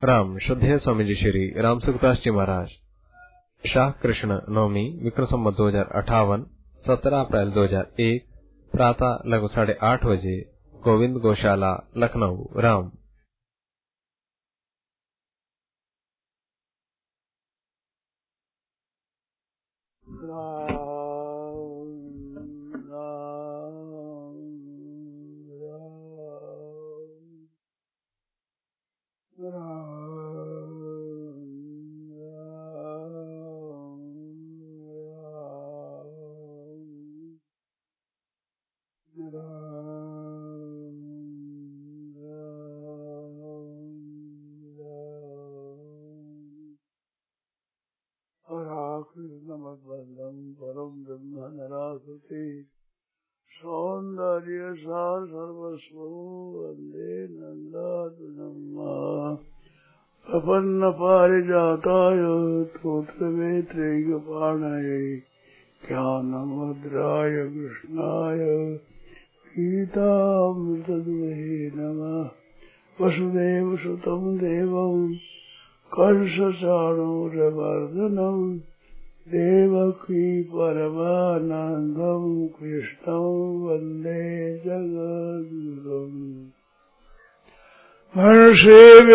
राम श्रद्धेय स्वामी जी श्री राम सुखदास जी महाराज। शाह कृष्ण नवमी विक्रम संवत 2058 17 अप्रैल 2001 प्रातः लगभग 8:30 बजे गोविंद गौशाला लखनऊ। राम। नमद्वंदं परम ब्रह्म नरासुते सौंदर्य सार सर्वस्व वंदे नंदातुनम्मा प्रपन्न पारिजाताय तोत्रवेत्रैकपाणये ज्ञानमुद्राय कृष्णाय गीतामृतदुहे नमः। वसुदेव सुतं देवं कंसचाणूरमर्दनं देवकी परमानन्दं कृष्णं वन्दे जगद्गुरुम्। हर्षे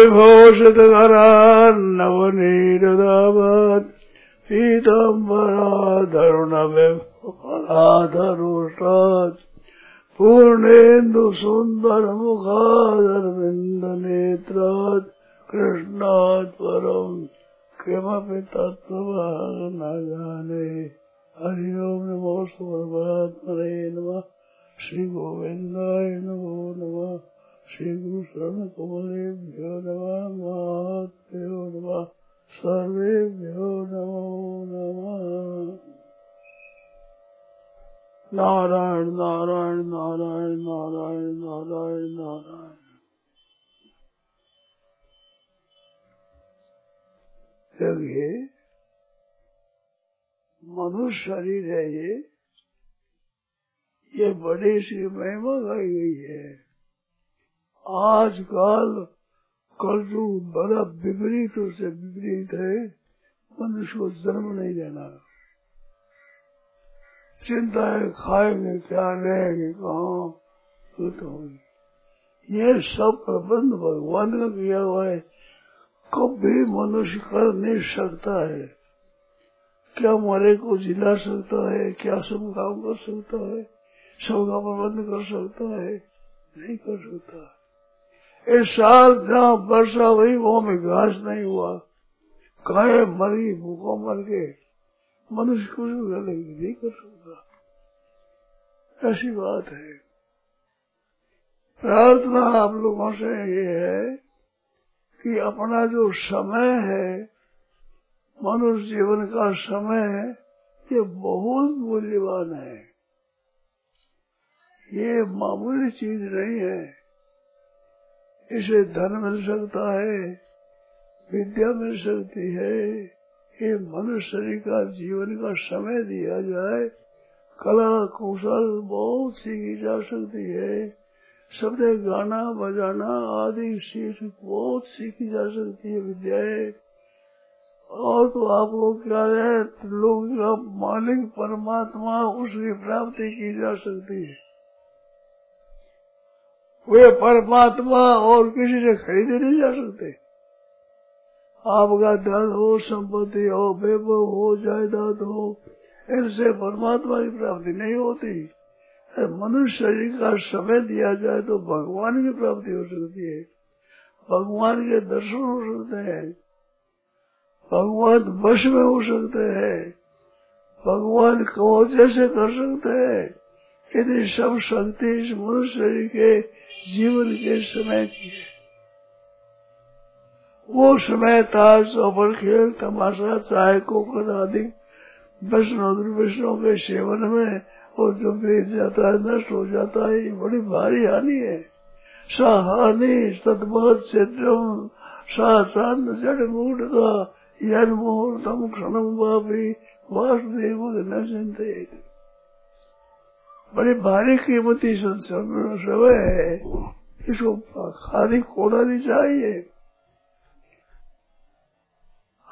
विभूषितकरान्नवनीरदावत् पीताम्बराधरुणविफलाधरोष्टात् पूर्णेन्दुसुन्दरमुखादरविन्दनेत्रात् कृष्णात् परम् किमपि तत्त्वं न जाने। हरि ओम नमो परमात्मने नमः। श्री गोविंदाय नमो नमः। श्री गुरु शरण कमलेभ्यो नमः। महात्म्यो नमः। सर्वेभ्यो नमो नमः। नारायण नारायण नारायण नारायण नारायण नारायण। ये मनुष्य शरीर है, ये बड़ी सी महिमा गाई गई है। आजकल कलयुग बड़ा विपरीत से विपरीत है। मनुष्य को जन्म नहीं देना, चिंता है खाएंगे क्या, रहेंगे कहाँ। तो ये सब प्रबंध भगवान का किया हुआ है, कभी मनुष्य कर नहीं सकता है। क्या मरे को जिला सकता है, क्या सब काम कर सकता है, सबका प्रबंध कर सकता है? नहीं कर सकता। इस साल जहाँ वर्षा हुई वो में घास नहीं हुआ, गाय मरी, भूखों मर गए, मनुष्य कुछ नहीं कर सकता। ऐसी बात है। प्रार्थना आप लोगों से ये है कि अपना जो समय है, मनुष्य जीवन का समय है, ये बहुत मूल्यवान है। ये मामूली चीज नहीं है। इसे धन मिल सकता है, विद्या मिल सकती है। ये मनुष्य का जीवन का समय दिया जाए, कला कौशल बहुत सीखी जा सकती है। शब्द गाना बजाना आदि सीख बहुत सीखी जा सकती है विद्याएं। और तो आपको क्या है, लोग का मालिक परमात्मा, उसकी प्राप्ति की जा सकती है। वे परमात्मा और किसी से खरीदे नहीं जा सकते। आपका धन हो, संपत्ति हो, वैभव हो, जायदाद हो, इनसे परमात्मा की प्राप्ति नहीं होती। मनुष्य शरीर का समय दिया जाए तो भगवान की प्राप्ति हो सकती है, भगवान के दर्शन हो सकते हैं, भगवान वश में हो सकते हैं, भगवान को जैसे कर सकते हैं। यदि सब शक्ति इस मनुष्य शरीर के जीवन के समय की है। वो समय था चौपड़ खेल तमाशा चाय कोकर आदि वैष्णव दुर्वैष्णव के सेवन में, और जो बीत जाता है, नष्ट हो जाता है, ये बड़ी भारी हानि है। साहानि तद्वत क्षेत्रम सा चांद जड़ मूढ़ता यन मुहूर्तम क्षणम वापी वासुदेव न चिंते। बड़ी भारी कीमती समय है, इसको खाली खोना नहीं चाहिए।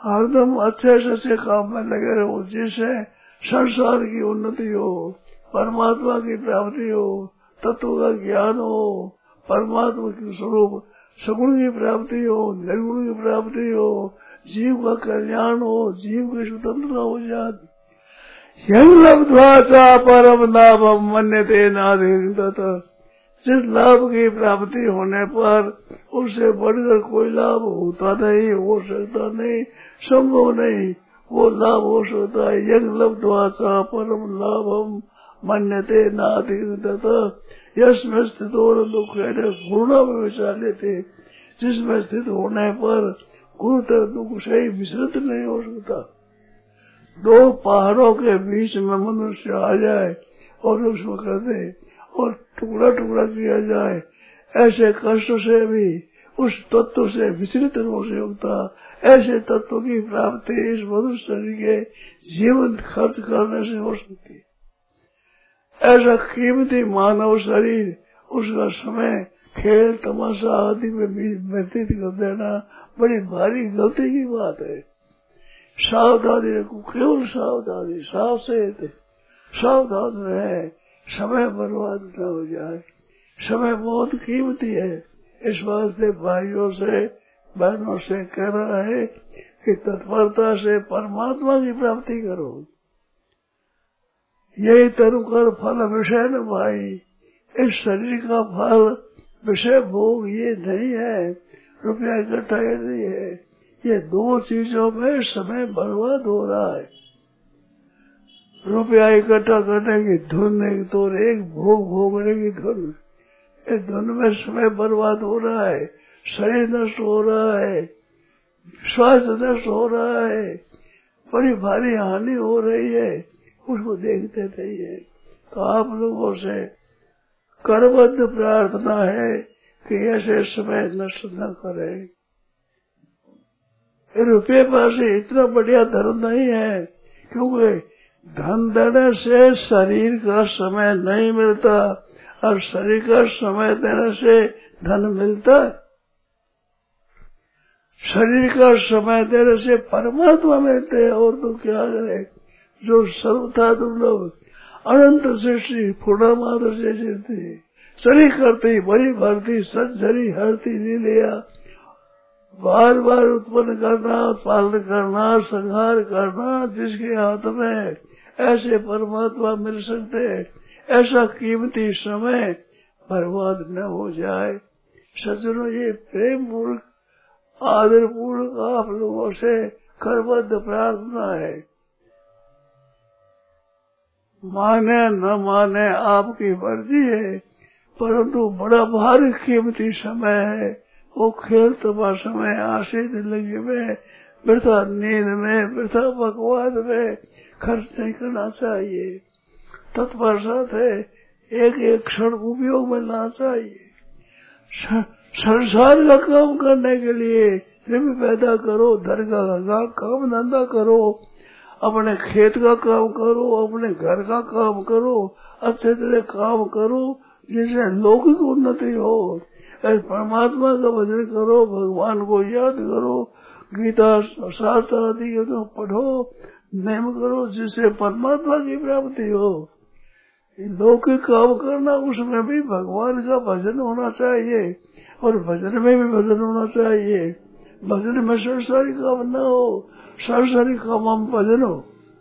हरदम अच्छे से अच्छे काम में लगे रहो, जिससे संसार की उन्नति हो, परमात्मा की प्राप्ति हो, तत्व का ज्ञान हो, परमात्मा के स्वरूप सगुण की प्राप्ति हो, निर्गुण की प्राप्ति हो, जीव का कल्याण हो, जीव की स्वतंत्रता हो जाती। यंग लब्ध्वा परम लाभम मन्यते नाधिगतः, जिस लाभ की प्राप्ति होने पर उससे बढ़कर कोई लाभ होता नहीं, हो सकता नहीं, संभव नहीं, वो लाभ हो सकता है। यंग लब्ध्वा परम लाभम मन्यते नाधिगतः, यस्मिन् स्थितो न दुःखेन पूर्ण विचार लेते, जिसमें स्थित होने पर गुरुतर दुख से विचलित नहीं हो सकता। दो पहाड़ों के बीच में मनुष्य आ जाए और उसको कर दे और टुकड़ा टुकड़ा किया जाए, ऐसे कष्ट से भी उस तत्व से विचलित हो सकता। ऐसे तत्व की प्राप्ति इस मनुष्य शरीर के जीवन खर्च करने से हो सकती है। ऐसा कीमती मानव शरीर, उसका समय खेल तमाशा आदि में व्यतीत कर देना बड़ी भारी गलती की बात है। सावधानी रखो, केवल सावधानी, सावधान रहे, समय बर्बाद न हो जाए। समय बहुत कीमती है, इस वास्ते भाइयों से बहनों से कह रहा है कि तत्परता से परमात्मा की प्राप्ति करो। यही तरुकर फल विषय न भाई, इस शरीर का फल विषय भोग ये नहीं है, रुपया इकट्ठा ये नहीं है। ये दो चीजों में समय बर्बाद हो रहा है। रुपया इकट्ठा करने की धुन एक तो, एक भोग भोगने की धुन, इस धुन में समय बर्बाद हो रहा है, शरीर नष्ट हो रहा है, स्वास्थ्य नष्ट हो रहा है, बड़ी भारी हानि हो रही है, उसको देखते रहिए। तो आप लोगों से करबद्ध प्रार्थना है कि ऐसे समय नष्ट न करें। रुपये पास इतना बढ़िया धर्म नहीं है, क्योंकि धन देने से शरीर का समय नहीं मिलता और शरीर का समय देने से धन मिलता है। शरीर का समय देने से परमात्मा मिलते हैं। और तो क्या करे, जो सर्वथा दुर्लभ अनंत सृष्टि पूर्णमात्र से जीती, शरीर करती बड़ी भरती सज्जरी हरती ली लिया, बार बार उत्पन्न करना, पालन करना, संहार करना, जिसके हाथ में ऐसे परमात्मा मिल सकते, ऐसा कीमती समय बर्बाद न हो जाए। सज्जनों, ये प्रेम पूर्वक आदर पूर्वक आप लोगों से करबद्ध प्रार्थना है। माने न माने आपकी मर्जी है, परंतु बड़ा भारी कीमती समय है। वो खेल तमाशा में, आशीष लगे में, वृथा नींद में, वृथा बकवाद में खर्च नहीं करना चाहिए। तत्पर साथ है, एक एक क्षण उपयोग में लाना चाहिए। संसार का काम करने के लिए द्रव्य पैदा करो, धन का काम धंधा करो, अपने खेत का काम करो, अपने घर का काम करो, अच्छे तरह काम करो, जिससे लौकिक उन्नति हो। परमात्मा का भजन करो, भगवान को याद करो, गीता शास्त्र आदि को पढ़ो, नियम करो, जिससे परमात्मा की प्राप्ति हो। लौकिक काम करना, उसमें भी भगवान का भजन होना चाहिए और भजन में भी भजन होना चाहिए। भजन में संसारी काम न हो, संसारी काम हम भजन हो।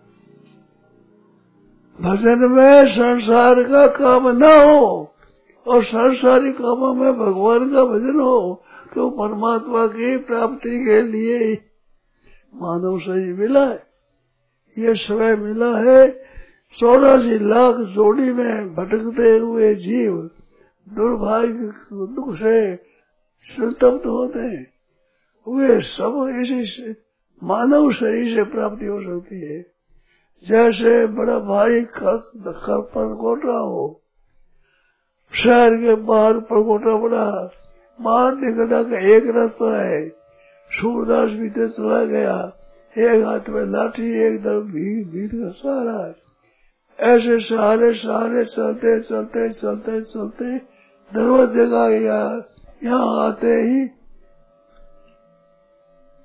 भजन में संसार का काम न हो और संसारी कामों में भगवान का भजन हो, क्यों परमात्मा की प्राप्ति के लिए मानव शरीर मिला है। ये समय मिला है। 84 लाख जोड़ी में भटकते हुए जीव दुर्भाग्य दुख से संतप्त होते हैं, वे सब इसी से मानव शरीर से प्राप्ति हो सकती है। जैसे बड़ा भारी परकोटा हो, शहर के बाहर परकोटा बड़ा, बाहर निकलना का एक रास्ता है। सूरदास बीते चला गया, एक हाथ में लाठी, एक तरफ भीड़ का सहारा है। ऐसे सहारे सहारे चलते चलते चलते चलते दरवाजे का यहाँ आते ही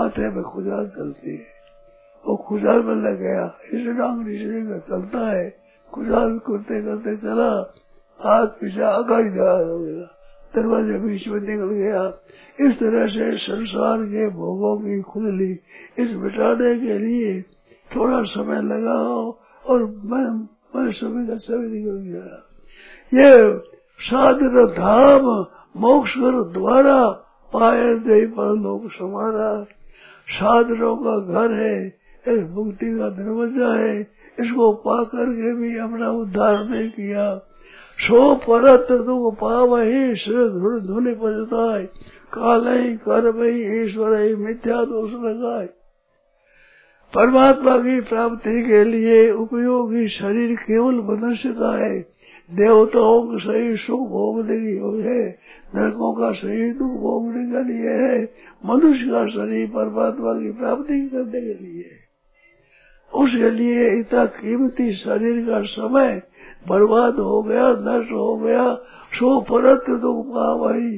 माथे में खुजाल चलती है, वो खुजाल में लग गया, इस डांगरी से चलता है, खुजाल करते करते चला, हाथ पीछे आगाड़ी हो गया, दरवाजे बीच में निकल गया। इस तरह से संसार के भोगों की खुजली इस मिटाने के लिए थोड़ा समय लगा और मैं समय का समय निकल गया। ये साधन धाम मोक्ष कर द्वारा पाए दे पर लोग समारा, साधनों का घर है, एक मुक्ति का दरवाजा है, इसको पा करके भी अपना उद्धार नहीं किया। सो परत दुख पावहि धुनि पजताय, कालहि कर्महि ईश्वरहि मिथ्या दोष लगाए। परमात्मा की प्राप्ति के लिए उपयोगी शरीर केवल मनुष्य का है। देवताओं का शरीर सुख भोगने की है, नरकों का शरीर दुख भोगने के लिए है, मनुष्य का शरीर परमात्मा की प्राप्ति करने के लिए है। उसके लिए इतना कीमती शरीर का समय बर्बाद हो गया, नष्ट हो गया। सो परत दुख पावहि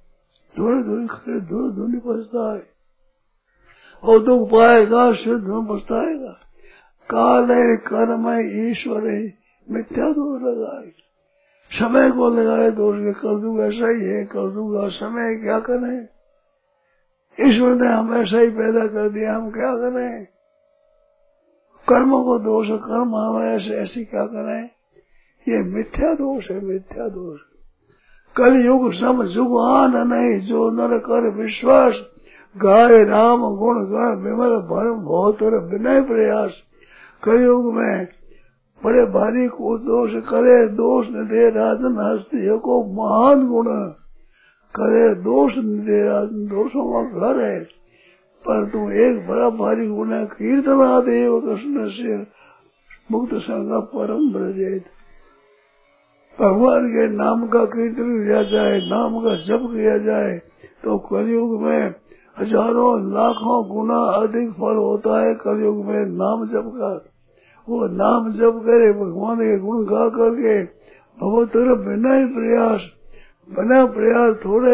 धुनि पछता है, वो दुख पाएगा, सिद्ध में पछताएगा। काल है कर्म है ईश्वर है मिथ्या दोष लगाए, समय को लगाए दोष के, कर दूंगा ऐसा ही है, कर दूंगा समय क्या करें, ईश्वर ने हम ऐसा ही पैदा कर दिया, हम क्या करें। कर्मों को दोष, कर्म हम ऐसे क्या करें, ये मिथ्या दोष है, मिथ्या दोष। कल युग सम जुगान नहीं, जो नर कर विश्वास, गाय राम गुण गण विमल भरम बहुत विनय प्रयास। कलयुग में बड़े भारी को दोष करे, दोष न दे राजन हस्ती को महान गुण करे, दोष न दे राजन, दोषों का घर है, पर तू एक बड़ा भारी गुण है, कीर्तना देव कृष्ण से मुक्त संग परम ब्रजेत। भगवान के नाम का कीर्तन किया जाए, नाम का जप किया जाए, तो कलयुग में हजारों लाखों गुना अधिक फल होता है। कलयुग में नाम जप का, वो नाम जप करे, भगवान के गुण गा करके, बहुत तरफ बिना प्रयास, बिना प्रयास थोड़े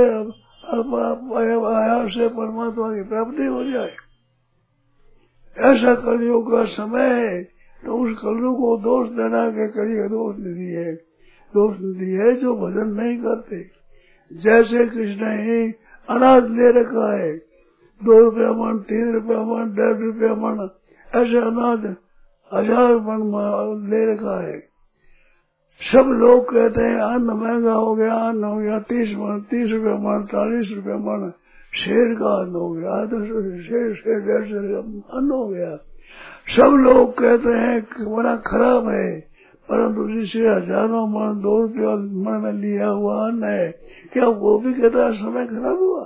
आया से परमात्मा की प्राप्ति हो जाए। ऐसा कलयुग का समय है, तो उस कलयुग को दोष देना के कलियुग दोष निधि है, दोष निधि है जो भजन नहीं करते। जैसे कृष्ण ही अनाज ले रखा है, 2 रुपया मन, 3 रुपया मन, 1.5 रुपया मन, ऐसे अनाज 1000 मन ले रखा है। सब लोग कहते हैं अन्न महंगा हो गया, अन्न हो गया 30 मन, 30 रुपया मन, 40 रुपया मन, शेर का अन्न हो गया, शेर 150 अन्न हो गया। सब लोग कहते हैं कि बड़ा खराब है, परंतु जिसे हजारों मन 2 रुपया मन में लिया हुआ अन्न है, क्या वो भी कहता है समय खराब हुआ?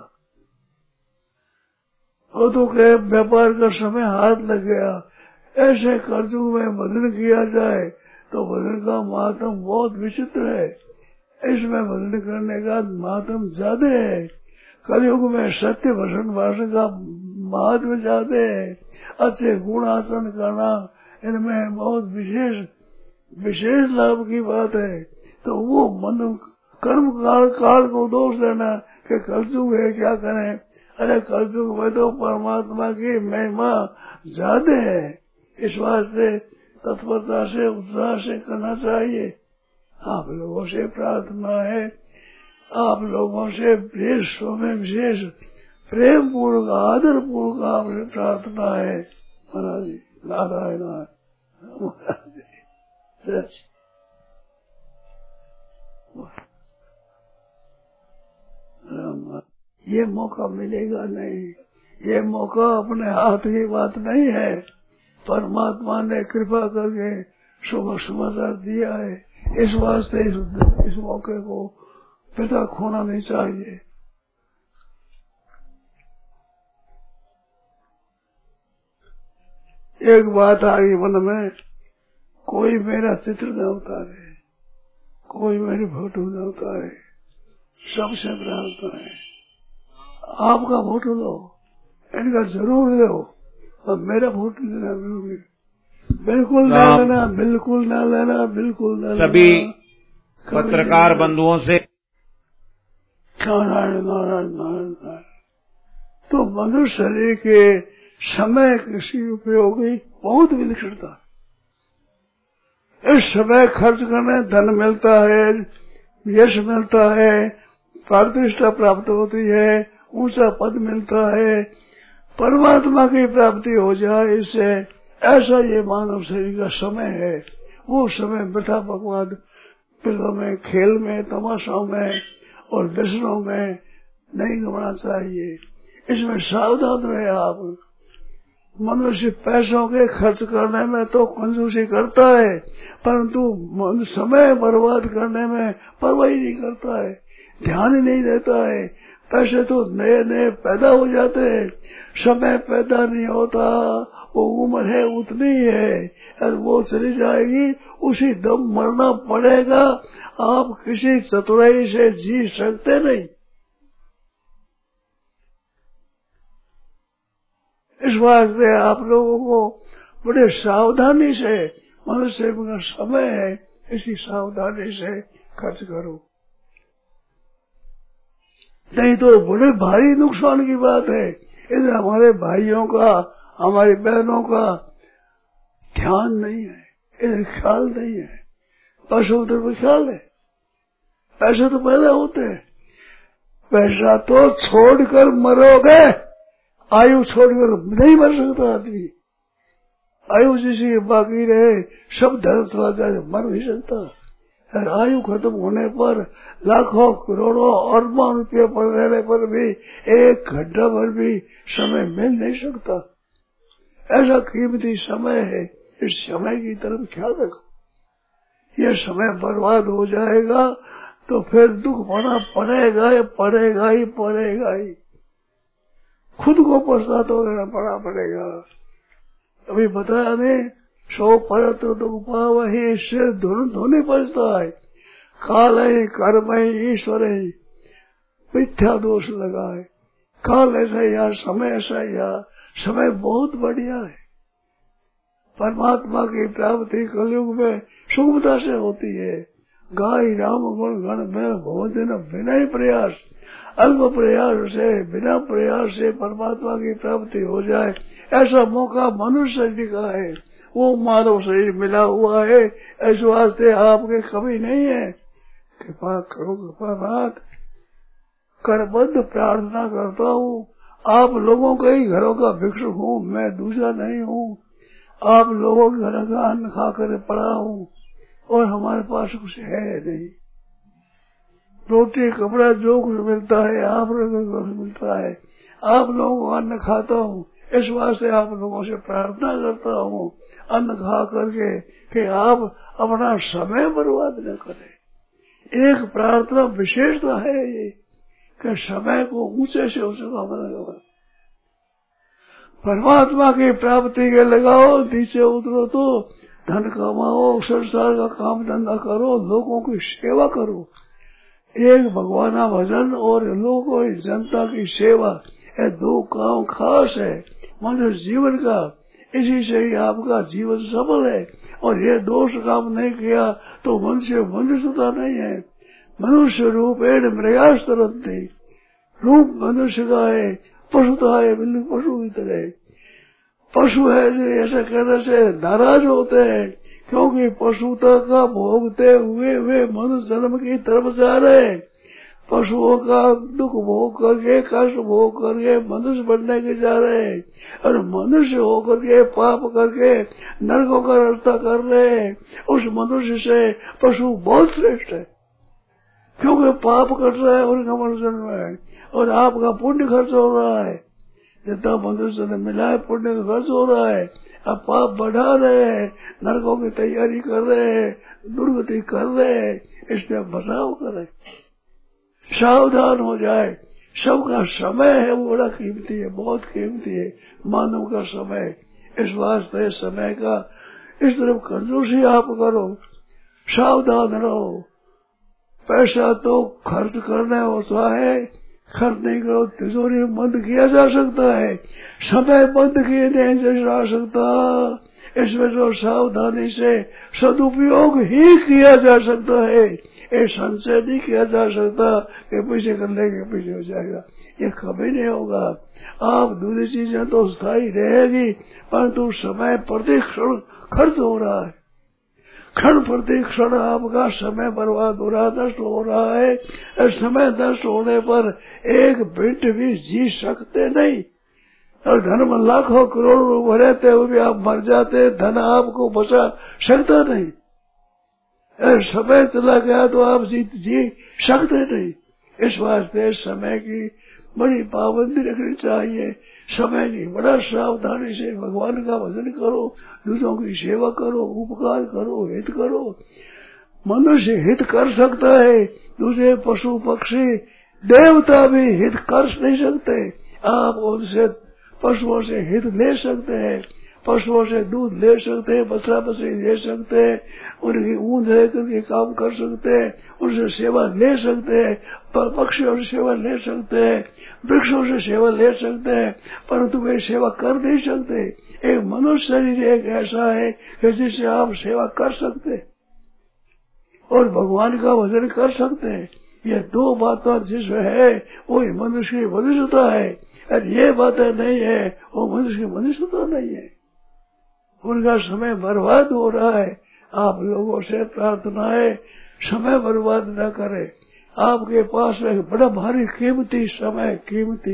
वो तो कहे व्यापार का समय हाथ लग गया। ऐसे कर्जों में भजन किया जाए तो भजन का महात्म बहुत विचित्र है, इसमें भजन करने का महात्म ज्यादा है। कलयुग में सत्य भजन भाषण का महात्म ज्यादा है। अच्छे गुण आचरण करना इनमें बहुत विशेष लाभ की बात है। तो वो मन कर्म काल को दोष देना कि कलयुग है क्या करें, अरे कलयुग में तो परमात्मा की महिमा ज्यादा है, इस वास्ते तत्परता से उत्साह से करना चाहिए। आप लोगों से प्रार्थना है, आप लोगों से विशेष प्रेम पूर्वक आदर पूर्वक आपसे प्रार्थना है। महाराज जी नारायण महाराज जी, ये मौका मिलेगा नहीं, ये मौका अपने हाथ की बात नहीं है, परमात्मा ने कृपा करके शुभ समाचार दिया है। इस वास्ते इस मौके को पिता खोना नहीं चाहिए। एक बात आ गई मन में, कोई मेरा चित्र न उतारे, कोई मेरी फोटो न उतारे, सबसे प्रार्थना है आपका फोटो लो, इनका जरूर लो, और मेरा फोटो लेना बिल्कुल न लेना, बिल्कुल न लेना, बिल्कुल न लेना। सभी पत्रकार बंधुओं से नारायण नारायण नारायण नारायण। तो मनुष्य शरीर के समय कृषि उपयोगी बहुत विलक्षणता। इस समय खर्च करने धन मिलता है, यश मिलता है, प्रतिष्ठा प्राप्त होती है, ऊंचा पद मिलता है, परमात्मा की प्राप्ति हो जाए इससे, ऐसा ये मानव शरीर का समय है। वो समय वृथा भगवान फिल्मों में, खेल में, तमाशाओं में और व्यसनों में नहीं गंवाना चाहिए। इसमें सावधान रहे आप। मनुष्य पैसों के खर्च करने में तो कंजूसी करता है, परंतु समय बर्बाद करने में परवाह नहीं करता है, ध्यान ही नहीं देता है। पैसे तो नए नए पैदा हो जाते हैं, समय पैदा नहीं होता। वो उम्र है उतनी है और वो चली जाएगी, उसी दम मरना पड़ेगा। आप किसी चतुराई से जी सकते नहीं। इस वास्ते आप लोगों को बड़े सावधानी से, मनुष्य का समय है, इसी सावधानी से खर्च करो, नहीं तो बड़े भारी नुकसान की बात है। इधर हमारे भाइयों का, हमारी बहनों का ध्यान नहीं है, इधर ख्याल नहीं है। पैसों तरफ ख्याल है, पैसे तो पैदा होते हैं, पैसा तो छोड़कर मरोगे, आयु छोड़कर नहीं मर सकता आदमी। आयु जिसकी बाकी रहे सब धन चला जाए, मर नहीं सकता। और आयु खत्म होने पर लाखों करोड़ों अरबों रुपये पर रहने पर भी एक घंटा भर भी समय मिल नहीं सकता। ऐसा कीमती समय है, इस समय की तरफ ख्याल रखो। यह समय बर्बाद हो जाएगा तो फिर दुख पाना पड़ेगा ही पड़ेगा ही। खुद को पश्चाताप करना पड़ेगा। अभी बताया नहीं, 100 परत दुख पावहि, सिर धोने पड़ता है। काल है, कर्म है, ईश्वर है, मिथ्या दोष लगा है। काल ऐसा या समय ऐसा या समय बहुत बढ़िया है। परमात्मा की प्राप्ति कलयुग में सुगमता से होती है। गाय राम गुण गण में भोजन बिना ही प्रयास, अल्प प्रयास से, बिना प्रयास से परमात्मा की प्राप्ति हो जाए, ऐसा मौका मनुष्य शरीर का है। वो मानव शरीर मिला हुआ है, ऐसे वास्ते आपके कभी नहीं है। कृपा करो कृपानाथ, करबद्ध प्रार्थना करता हूँ। आप लोगों के ही घरों का भिक्षुक हूँ, मैं दूसरा नहीं हूँ। आप लोगों के घर का अन्न खाकर पड़ा हूँ और हमारे पास कुछ है नहीं। रोटी कपड़ा जो कुछ मिलता है आप लोगों को मिलता है, आप लोगों को अन्न खाता हूँ। इस वास्ते आप लोगों से प्रार्थना करता हूँ, अन्न खा करके कि आप अपना समय बर्बाद न करें। एक प्रार्थना विशेषता है ये कि समय को ऊंचे से ऊंचे लगाओ, परमात्मा की प्राप्ति के लगाओ। नीचे उतरो तो धन कमाओ, संसार का काम धंधा करो, लोगों की सेवा करो। एक भगवाना भजन और लोगों की जनता की सेवा, ये दो काम खास है मनुष्य जीवन का। इसी से ही आपका जीवन सफल है। और ये दोष काम नहीं किया तो मनुष्यता नहीं है। मनुष्य रूपेण मृगास तरंती, रूप मनुष्य का है, पशुता है, बिल्कुल पशु की तरह। पशु है जो ऐसा कहने से नाराज होते हैं, क्योंकि पशुता का भोगते हुए वे मनुष्य जन्म की तरफ जा रहे हैं। पशुओं का दुख भोग करके, कष्ट भोग करके मनुष्य बनने के जा रहे हैं, और मनुष्य होकर के पाप करके नरकों का रास्ता कर रहे हैं। उस मनुष्य से पशु बहुत श्रेष्ठ है, क्योंकि पाप कर रहा है उनका मनुष्य जन्म है, और आपका पुण्य खर्च हो रहा है। जितना मनुष्य ने मिला है पुण्य का खर्च हो रहा है। अब पाप बढ़ा रहे हैं, नरकों की तैयारी कर रहे हैं, दुर्गति कर रहे हैं, इसलिए बचाव करें, सावधान हो जाए। सबका समय है वो बड़ा कीमती है, बहुत कीमती है मानव का समय। इस वास्ते समय का इस तरफ कंजूसी आप करो, सावधान रहो। पैसा तो खर्च करने होता है, खर्च नहीं करो तिजोरी बंद किया जा सकता है, समय बंद किए नहीं जा सकता। इसमें जो सावधानी से सदुपयोग ही किया जा सकता है, ये संचय नहीं किया जा सकता कि पीछे कर लेंगे पीछे हो जाएगा, ये कभी नहीं होगा। आप दूसरी चीजें तो स्थायी रहेगी, परंतु समय प्रति क्षण खर्च हो रहा है। क्षण प्रति क्षण आपका समय बर्बाद हो रहा, नष्ट हो रहा है। समय नष्ट होने पर एक मिनट भी जी सकते नहीं। और धन में लाखों करोड़ों भरे थे, वो भी आप मर जाते, धन आपको बचा सकता नहीं। समय चला गया तो आप जी सकते नहीं। इस वास्ते समय की बड़ी पाबंदी रखनी चाहिए। समय की बड़ा सावधानी से भगवान का भजन करो, दूसरों की सेवा करो, उपकार करो, हित करो। मनुष्य हित कर सकता है, दूसरे पशु पक्षी देवता भी हित कर नहीं सकते। आप उनसे पशुओं से हित ले सकते हैं, पशुओं से दूध ले सकते हैं, बछड़ा बछड़ी ले सकते हैं, उनकी ऊन लेकर के काम कर सकते हैं, उनसे सेवा ले सकते हैं, पक्षियों से सेवा ले सकते हैं, वृक्षों से सेवा ले सकते हैं, परंतु वे सेवा कर नहीं सकते। एक मनुष्य शरीर एक ऐसा है कि जिससे आप सेवा कर सकते हैं और भगवान का भजन कर सकते हैं। ये दो बातें जिसमें है वही मनुष्य की मनुष्यता है, और ये बातें नहीं है वो मनुष्य की मनुष्यता नहीं है। उनका समय बर्बाद हो रहा है। आप लोगों से प्रार्थना है समय बर्बाद न करें। आपके पास एक बड़ा भारी कीमती समय, कीमती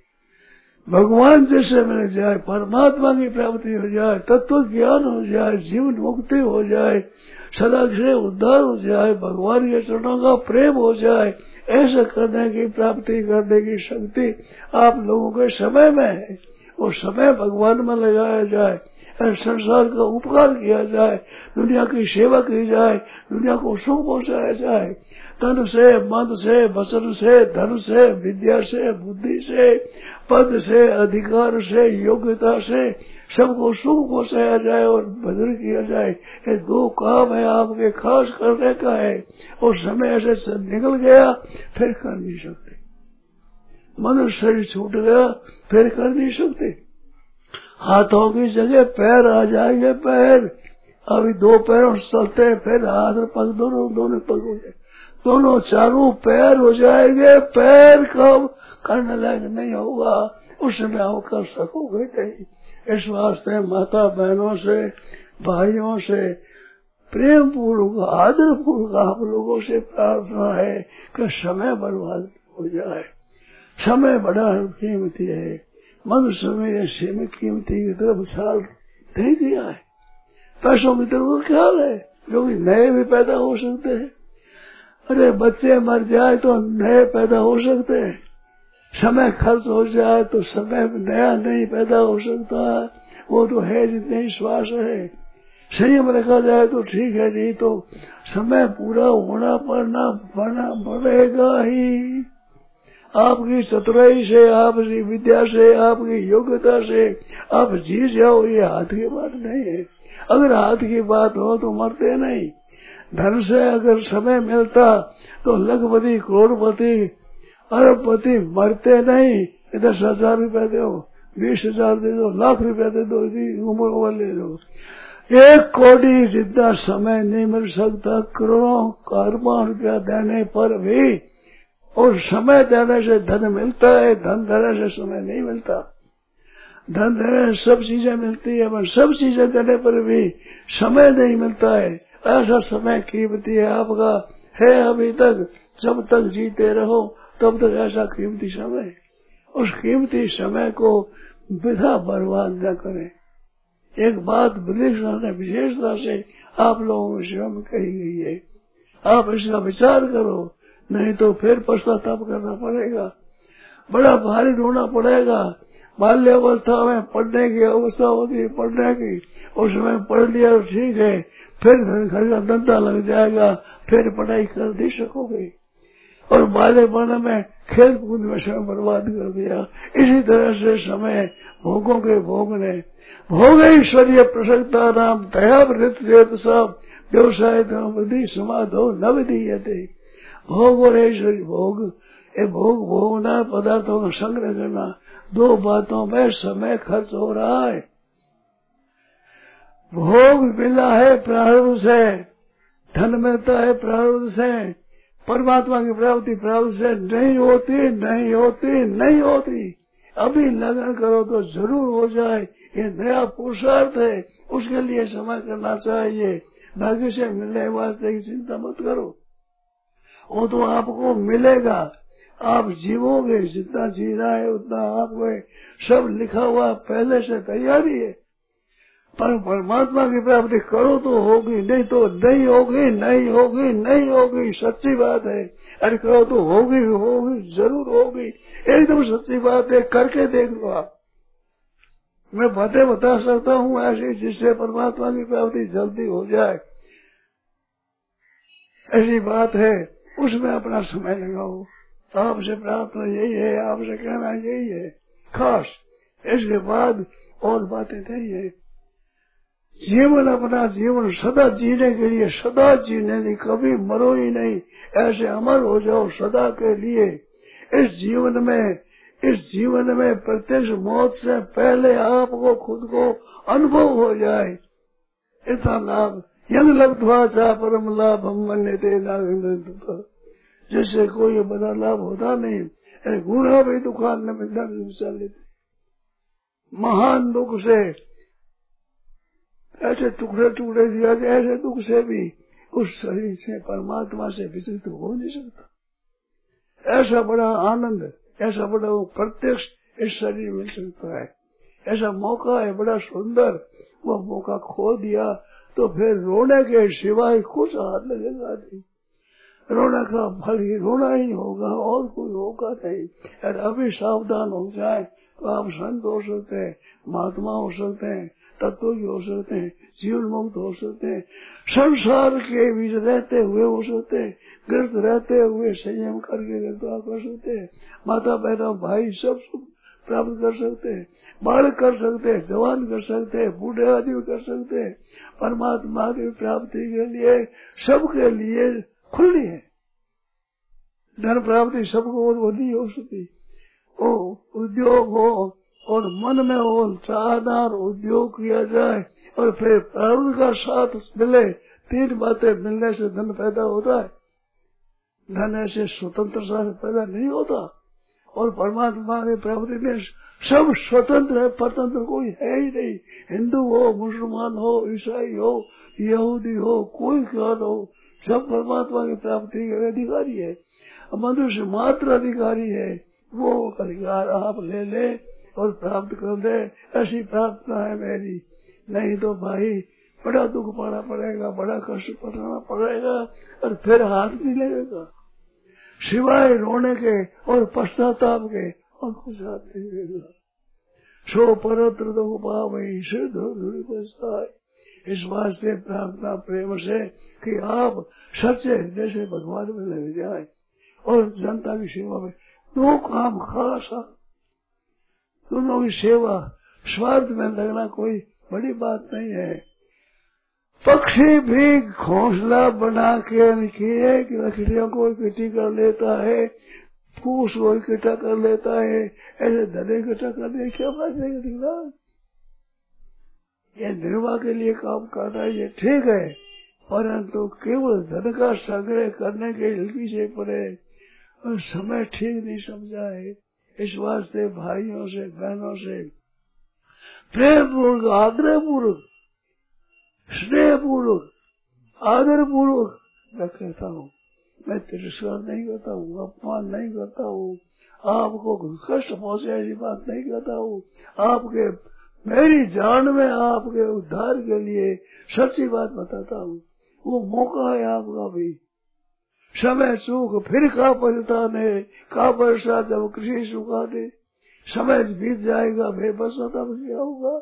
भगवान जैसे मिल जाए, परमात्मा की प्राप्ति हो जाए, तत्व ज्ञान हो जाए, जीवन मुक्ति हो जाए, सदा से उद्धार हो जाए, भगवान के चरणों का प्रेम हो जाए, ऐसा करने की प्राप्ति करने की शक्ति आप लोगों के समय में है। वो समय भगवान में लगाया जाए, संसार का उपकार किया जाए, दुनिया की सेवा की जाए, दुनिया को सुख पहुंचाया जाए, तन से, मन से, वचन से, धन से, विद्या से, बुद्धि से, पद से, अधिकार से, योग्यता से सबको सुख पहुंचाया जाए और भजन किया जाए। ये दो काम है आपके खास करने का है, और समय ऐसे निकल गया फिर कर नहीं सकते। मनुष्य शरीर छूट गया फिर कर नहीं सकते। हाथों की जगह पैर आ जाएंगे, पैर अभी दो पैरों से चलते हैं, फिर हाथ और पग दोनों पग हो जाए, दोनों चारों पैर हो जाएंगे। पैर कब करने लायक नहीं होगा उस समय आप कर सकोगे नहीं। इस वास्ते माता बहनों से, भाइयों से प्रेम पूर्वक, आदर पूर्वक आप लोगों से प्रार्थना है कि समय बर्बाद हो जाए। समय बड़ा कीमती है। मनुष्य में ऐसे में कीमती की तरफ ख्याल नहीं दिया है। पैसों की तरफ ख्याल है, जो कि नए भी पैदा हो सकते हैं। अरे बच्चे मर जाए तो नए पैदा हो सकते हैं, समय खर्च हो जाए तो समय नया नहीं पैदा हो सकता। वो तो है जितने श्वास है, संयम रखा जाए तो ठीक है, नहीं तो समय पूरा होना पड़ेगा ही। आपकी चतुराई से, आपकी विद्या से, आपकी योग्यता से आप जी जाओ, ये हाथ की बात नहीं है। अगर हाथ की बात हो तो मरते नहीं। धन से अगर समय मिलता तो लखपति, करोड़पति, अरबपति मरते नहीं। 10,000 रुपया दो, 20,000 दे दो, लाख रुपया दे दो, उम्र ले दो, 1 करोड़ जितना समय नहीं मिल सकता करोड़ों अरबों रुपया देने पर भी। और समय देने से धन मिलता है, धन देने से समय नहीं मिलता। धन देने से सब चीजें मिलती है, पर सब चीजें देने पर भी समय नहीं मिलता है। ऐसा समय कीमती है आपका, है अभी तक, जब तक जीते रहो तब तक ऐसा कीमती समय। उस कीमती समय को वृथा बर्बाद न करें। एक बात विशेषता से आप लोगों के सेवा में कही गई है, आप इसका विचार करो, नहीं तो फिर पश्चाताप करना पड़ेगा, बड़ा भारी रोना पड़ेगा। बाल्यावस्था में पढ़ने की अवस्था होती है, पढ़ने की, उस समय पढ़ लिया तो ठीक है, फिर घर का धंधा लग जाएगा, फिर पढ़ाई कर नहीं सकोगे। और बाल्यपन में खेल कूद में समय बर्बाद कर दिया। इसी तरह से समय भोगों के भोगने, भोग ऐश्वर्य प्रसन्नता नाम दया वृत्ति सब व्यवसाय वृद्धि समाधो न विधीयते। भोग और ऐश्वर्य, भोग, ये भोग भोगना, पदार्थों का संग्रह करना, दो बातों में समय खर्च हो रहा है। भोग मिला है प्रारब्ध से, धन मिलता है प्रारब्ध से, परमात्मा की प्राप्ति प्रारब्ध से नहीं होती, नहीं होती, नहीं होती। अभी लगन करो तो जरूर हो जाए। ये नया पुरुषार्थ है, उसके लिए समय करना चाहिए। भाग्य से मिलने वास्ते की चिंता मत करो, वो तो आपको मिलेगा। आप जीवोगे, जितना जीना है उतना आपको सब लिखा हुआ पहले से तैयारी है। पर परमात्मा की प्राप्ति करो तो होगी, नहीं तो नहीं होगी, नहीं होगी, नहीं होगी। सच्ची बात है। अरे करो तो होगी, होगी, जरूर होगी। एकदम सच्ची बात है, करके देख लो आप। मैं बातें बता सकता हूँ ऐसी जिससे परमात्मा की प्राप्ति जल्दी हो जाए, ऐसी बात है। उसमें अपना समय लगाओ। आपसे प्रार्थना यही है, आपसे कहना यही है खास। इसके बाद और बातें नहीं है। जीवन अपना जीवन सदा जीने के लिए, सदा जीने नहीं, कभी मरो ही नहीं, ऐसे अमर हो जाओ सदा के लिए। इस जीवन में प्रत्यक्ष मौत से पहले आपको खुद को अनुभव हो जाए। इतना लाभ यन लब्ध्वा चा परम लाभ हम मन्यते नागेंद्र, जिससे कोई बड़ा लाभ होता नहीं। गुणा भी दुकान में मिलता लेते, महान दुख से ऐसे टुकड़े टुकड़े दिया जाए, ऐसे दुख से भी उस शरीर से परमात्मा से विचलित हो नहीं सकता। ऐसा बड़ा आनंद, ऐसा बड़ा वो प्रत्यक्ष इस शरीर में मिल सकता है। ऐसा मौका है बड़ा सुंदर। वो मौका खो दिया तो फिर रोने के सिवाय कुछ हाथ लगेगा नहीं। रोना का फल ही रोना ही होगा, और कोई होगा नहीं। अगर अभी सावधान हो जाए तो आप संत हो सकते हैं, महात्मा हो सकते हैं, तत्वज्ञ हो सकते हैं, जीवन मुक्त हो सकते हैं, संसार के बीच रहते हुए हो सकते हैं, ग्रस्त रहते हुए संयम करके दुआ कर सकते हैं, माता बहना भाई सब प्राप्त कर सकते हैं, बालक कर सकते हैं, जवान कर सकते हैं, बूढ़े आदमी कर सकते हैं। परमात्मा की प्राप्ति के लिए सबके लिए खुली है। धन प्राप्ति सबको वो नहीं हो सकती। वो उद्योग हो और मन में हो, चाहदार उद्योग किया जाए और फिर प्रारब्ध का साथ मिले, तीन बातें मिलने से धन पैदा होता है। धन ऐसे स्वतंत्रता से पैदा नहीं होता। और परमात्मा की प्राप्ति में सब स्वतंत्र है, परतंत्र कोई है ही नहीं। हिंदू हो, मुसलमान हो, ईसाई हो, यहूदी हो, कोई ज्ञान हो, सब परमात्मा की प्राप्ति के अधिकारी है। मनुष्य मात्र अधिकारी है। वो अधिकार आप ले ले और प्राप्त कर ले, ऐसी प्रार्थना है मेरी। नहीं तो भाई बड़ा दुख पाना पड़ेगा, बड़ा कष्ट पड़ना पड़ेगा और फिर हाथ नहीं लगेगा, सिवाय रोने के और पश्चाताप के और कुछ हाथ नहीं लगेगा। सो परत्र दुख पावई सिद्ध पछताए। इस बात से प्रार्थना प्रेम से कि आप सच्चे हृदय से भगवान में लग जाए और जनता की सेवा में। दो काम खास, दोनों की सेवा, स्वार्थ में लगना कोई बड़ी बात नहीं है। पक्षी भी घोंसला बना के किए कि लकड़ियों को इकट्ठी कर लेता है, फूस को इकट्ठा कर लेता है, ऐसे धन इकट्ठा करने क्या बात है। ये निर्वाह के लिए काम करना ये ठीक है, परंतु केवल धन का संग्रह करने के हल्की से पड़े और समय ठीक नहीं समझा है। इस वास्ते भाइयों से बहनों से प्रेम पूर्वक, आग्रह पूर्वक, स्नेह पूर्वक, आदर पूर्वक मैं कहता हूँ, मैं तिरस्कार नहीं करता हूँ, अपमान नहीं करता हूँ, आपको कष्ट पहुंचे ऐसी बात नहीं करता हूँ। आपके मेरी जान में आपके उद्धार के लिए सच्ची बात बताता हूँ। वो मौका है आपका भी। समय सुख फिर का पछताने का वर्षा जब कृषि सुखा दे, समय बीत जाएगा बेबस तब क्या होगा।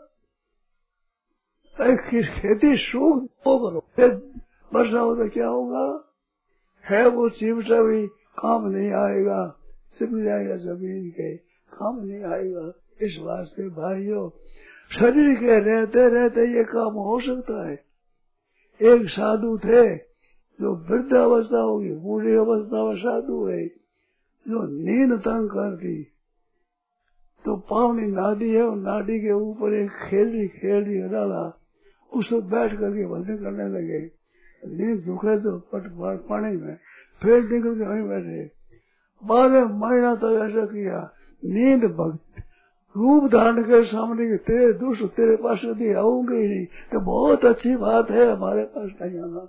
खेती सूख तो करो, फिर वर्षा हो तो क्या होगा। है वो चिमटा भी काम नहीं आएगा, सिम जाएगा जमीन के, काम नहीं आएगा। इस वास्ते भाइयों शरीर के रहते रहते ये काम हो सकता है। एक साधु थे जो वृद्ध अवस्था होगी, बूढ़ी अवस्था में साधु है जो नींद तंग कर दी, तो पावनी नाडी है, और नाडी के ऊपर एक खेली डाला, उसको बैठ करके भजन करने लगे। नींद झुके तो पानी में, फिर निकल के वहीं बैठे। 12 महीना तक ऐसा किया। नींद रूप धारण के सामने के तेरे दुष्ट तेरे पास यदि आऊंगे ही नहीं तो बहुत अच्छी बात है, हमारे पास नहीं आना।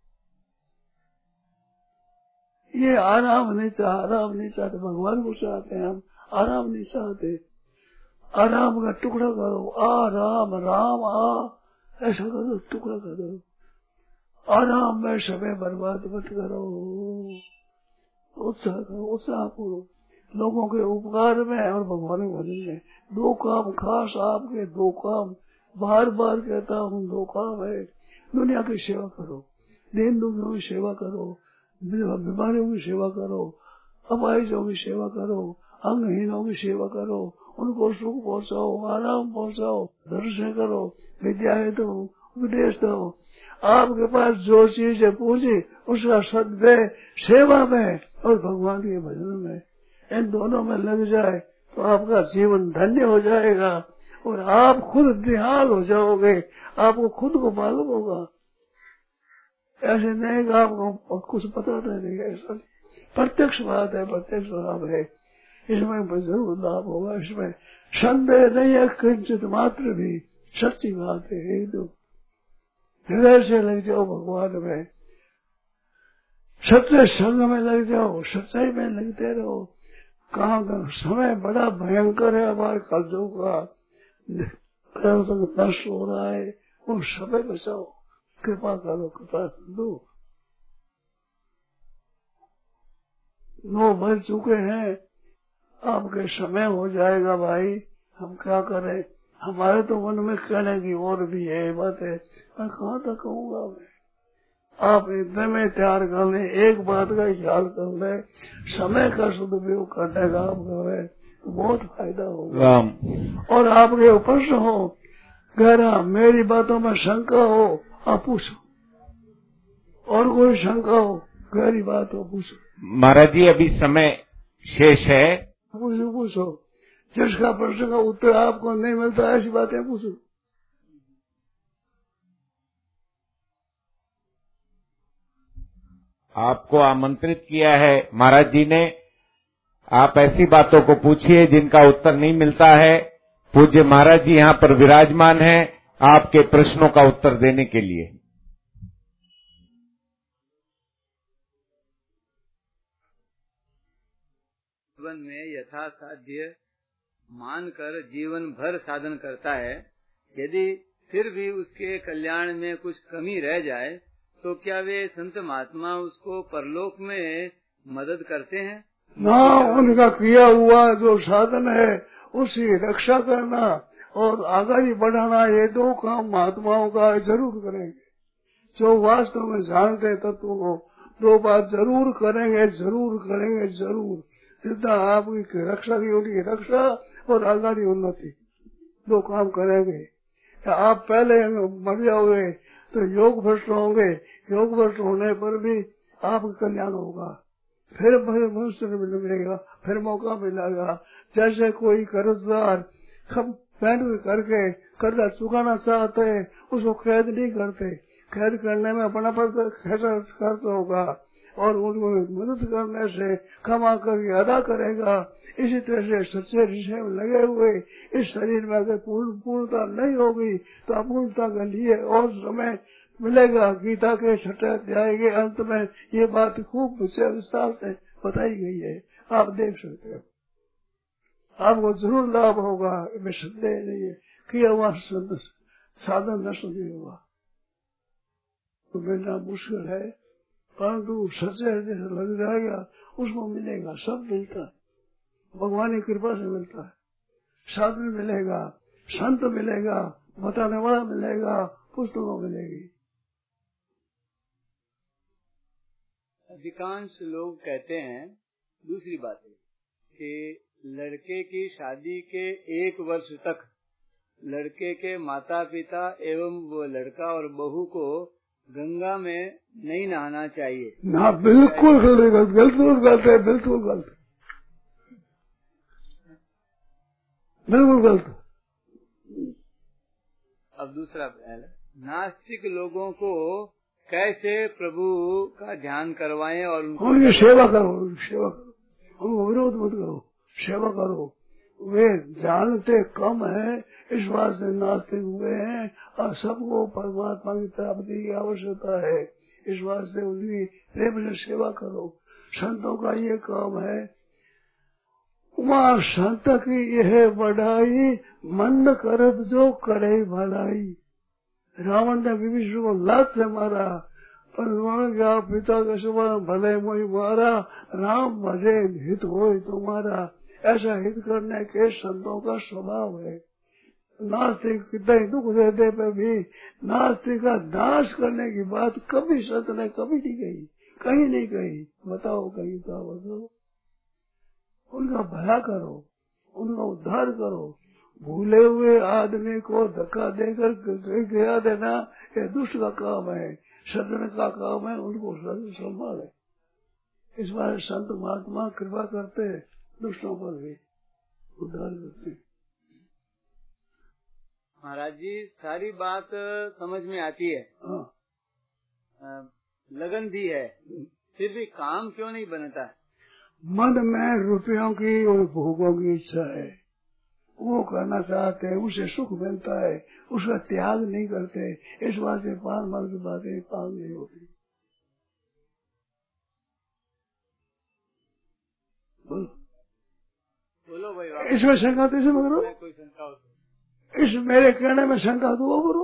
ये आराम नहीं चाहते, भगवान को चाहते हैं हम, आराम नहीं चाहते। आराम का टुकड़ा करो, आराम राम आ ऐसा करो, टुकड़ा करो। आराम में समय बर्बाद मत करो, उत्साह करो, उत्साह पूर्वक लोगों के उपकार में और भगवान के भजन में। दो काम खास आपके, दो काम बार बार कहता हूँ, दो काम है। दुनिया की सेवा करो, दीन दुखियों की सेवा करो, बीमारियों की सेवा करो, अपाहिजों की सेवा करो, अंगहीनों की सेवा करो, उनको सुख पहुँचाओ, आराम पहुँचाओ, दर्शन करो, विद्याएं दो, उपदेश दो। आपके पास जो चीज है पूजी उसका सदव्यय सेवा में और भगवान के भजन में, इन दोनों में लग जाए तो आपका जीवन धन्य हो जाएगा और आप खुद निहाल हो जाओगे, आपको खुद को मालूम होगा। ऐसे नहीं कि आपको कुछ पता नहीं, ऐसा प्रत्यक्ष बात है, प्रत्यक्ष लाभ है, इसमें जरूर लाभ होगा, इसमें संदेह नहीं है किंचित मात्र भी। सच्ची बात है, एकदम हृदय से लग जाओ भगवान में, सच्चे संग में लग जाओ, सच्चाई में लगते रहो। कहाँ का समय बड़ा भयंकर है, हमारे कलजों का नष्ट हो रहा है, उन समय बचाओ, कृपा करो, कृपा दो। 9 बज चुके हैं, आपके समय हो जाएगा भाई, हम क्या करें। हमारे तो मन में कहने की और भी है बात है, मैं कहाँ तक कहूँगा। मैं आप इतने में तैयार कर ले, एक बात का ख्याल कर ले, समय का सदुपयोग करने का आप करें तो बहुत फायदा होगा। और आपके उपस्थ हो गहरा, मेरी बातों में शंका हो आप पूछो, और कोई शंका हो गहरी बात हो पूछो। महाराज जी अभी समय शेष है, पूछो जिसका प्रश्न का उत्तर आपको नहीं मिलता ऐसी बातें पूछो। आपको आमंत्रित किया है महाराज जी ने, आप ऐसी बातों को पूछिए जिनका उत्तर नहीं मिलता है। पूज्य महाराज जी यहाँ पर विराजमान हैं आपके प्रश्नों का उत्तर देने के लिए। जीवन में यथासाध्य मानकर जीवन भर साधन करता है, यदि फिर भी उसके कल्याण में कुछ कमी रह जाए तो क्या वे संत महात्मा उसको परलोक में मदद करते हैं? ना, उनका किया हुआ जो साधन है उसकी रक्षा करना और आगे बढ़ाना, ये 2 काम महात्माओं का जरूर करेंगे। जो वास्तव में जानते तत्व को 2 बात जरूर करेंगे, जरूर करेंगे, जरूर। जितना आपकी रक्षा की उनकी रक्षा और आगे उन्नति, 2 काम करेंगे। आप पहले मर जाओगे तो योग भ्रष्ट होंगे, योग भ्रष्ट होने पर भी आपका कल्याण होगा, फिर मनुष्य मिलेगा, फिर मौका मिलेगा। जैसे कोई कर्जदार मेहनत करके कर्जा चुकाना चाहते हैं, उसको कैद नहीं करते, कैद करने में अपना खर्च होगा और उनको मदद करने से कमा करके अदा करेगा। इसी तरह से सच्चे विषय में लगे हुए इस शरीर में अगर पूर्णता नहीं होगी तो अपूर्णता के लिए और समय मिलेगा। गीता के 6 अध्याय के अंत में ये बात खूब विस्तार से बताई गई है, आप देख सकते हो। आपको जरूर लाभ होगा, इसमें संदेह नहीं है। किया हुआ साधन नष्ट नहीं होगा तो मिलना मुश्किल है, परंतु सच्चे हृदय से लग जाएगा उसको मिलेगा। सब मिलता है, भगवान की कृपा से मिलता है। साधन मिलेगा, संत मिलेगा, बताने वाला मिलेगा, पुस्तकों मिलेगी। अधिकांश लोग कहते हैं, दूसरी बात है कि लड़के की शादी के 1 वर्ष तक लड़के के माता पिता एवं वो लड़का और बहू को गंगा में नहीं नहाना चाहिए। ना, बिल्कुल गलत, बिल्कुल गलत है, बिल्कुल गलत, बिल्कुल गलत। अब दूसरा नास्तिक लोगों को कैसे प्रभु का ध्यान करवाएं और उनकी सेवा करो, सेवा करो, उनको विरोध मत करो, सेवा करो, वे जानते कम है, इस बात से नास्तिक हुए हैं। और सबको परमात्मा की प्राप्ति की आवश्यकता है, इस बात से उनकी प्रेम से सेवा करो। संतों का ये काम है। वहाँ संत की यह बढ़ाई, मन करत जो करे भलाई। रावण ने विभीषण को लात से मारा, पर उन्होंने कहा पिता के समान भले मोहि मारा, राम भजे हित होय तुम्हारा। ऐसा हित करने के संतों का स्वभाव है। नास्तिक कितने दुख देते पे भी नास्तिक का नाश करने की बात कभी संत ने कभी नहीं कही, कहीं नहीं कही। बताओ कहीं का बताओ। उनका भला करो, उनका उद्धार करो। भूले हुए आदमी को धक्का देकर गया देना ये दुष्ट का काम है, सज्जन का काम है, उनको संभाले। इस बार संत महात्मा कृपा करते, दुष्टों पर भी उद्धार करते। महाराज जी सारी बात समझ में आती है, लगन भी है, फिर भी काम क्यों नहीं बनता है? मन में रुपयों की और भोगों की इच्छा है, वो करना चाहते हैं, उसे सुख मिलता है, उसका त्याग नहीं करते। इस बात से पार माल की बातें पार नहीं होती। बोलो भाई, इसमें शंका तो इसमें करो, कोई शंका हो? इस मेरे कहने में शंका तो वो करो।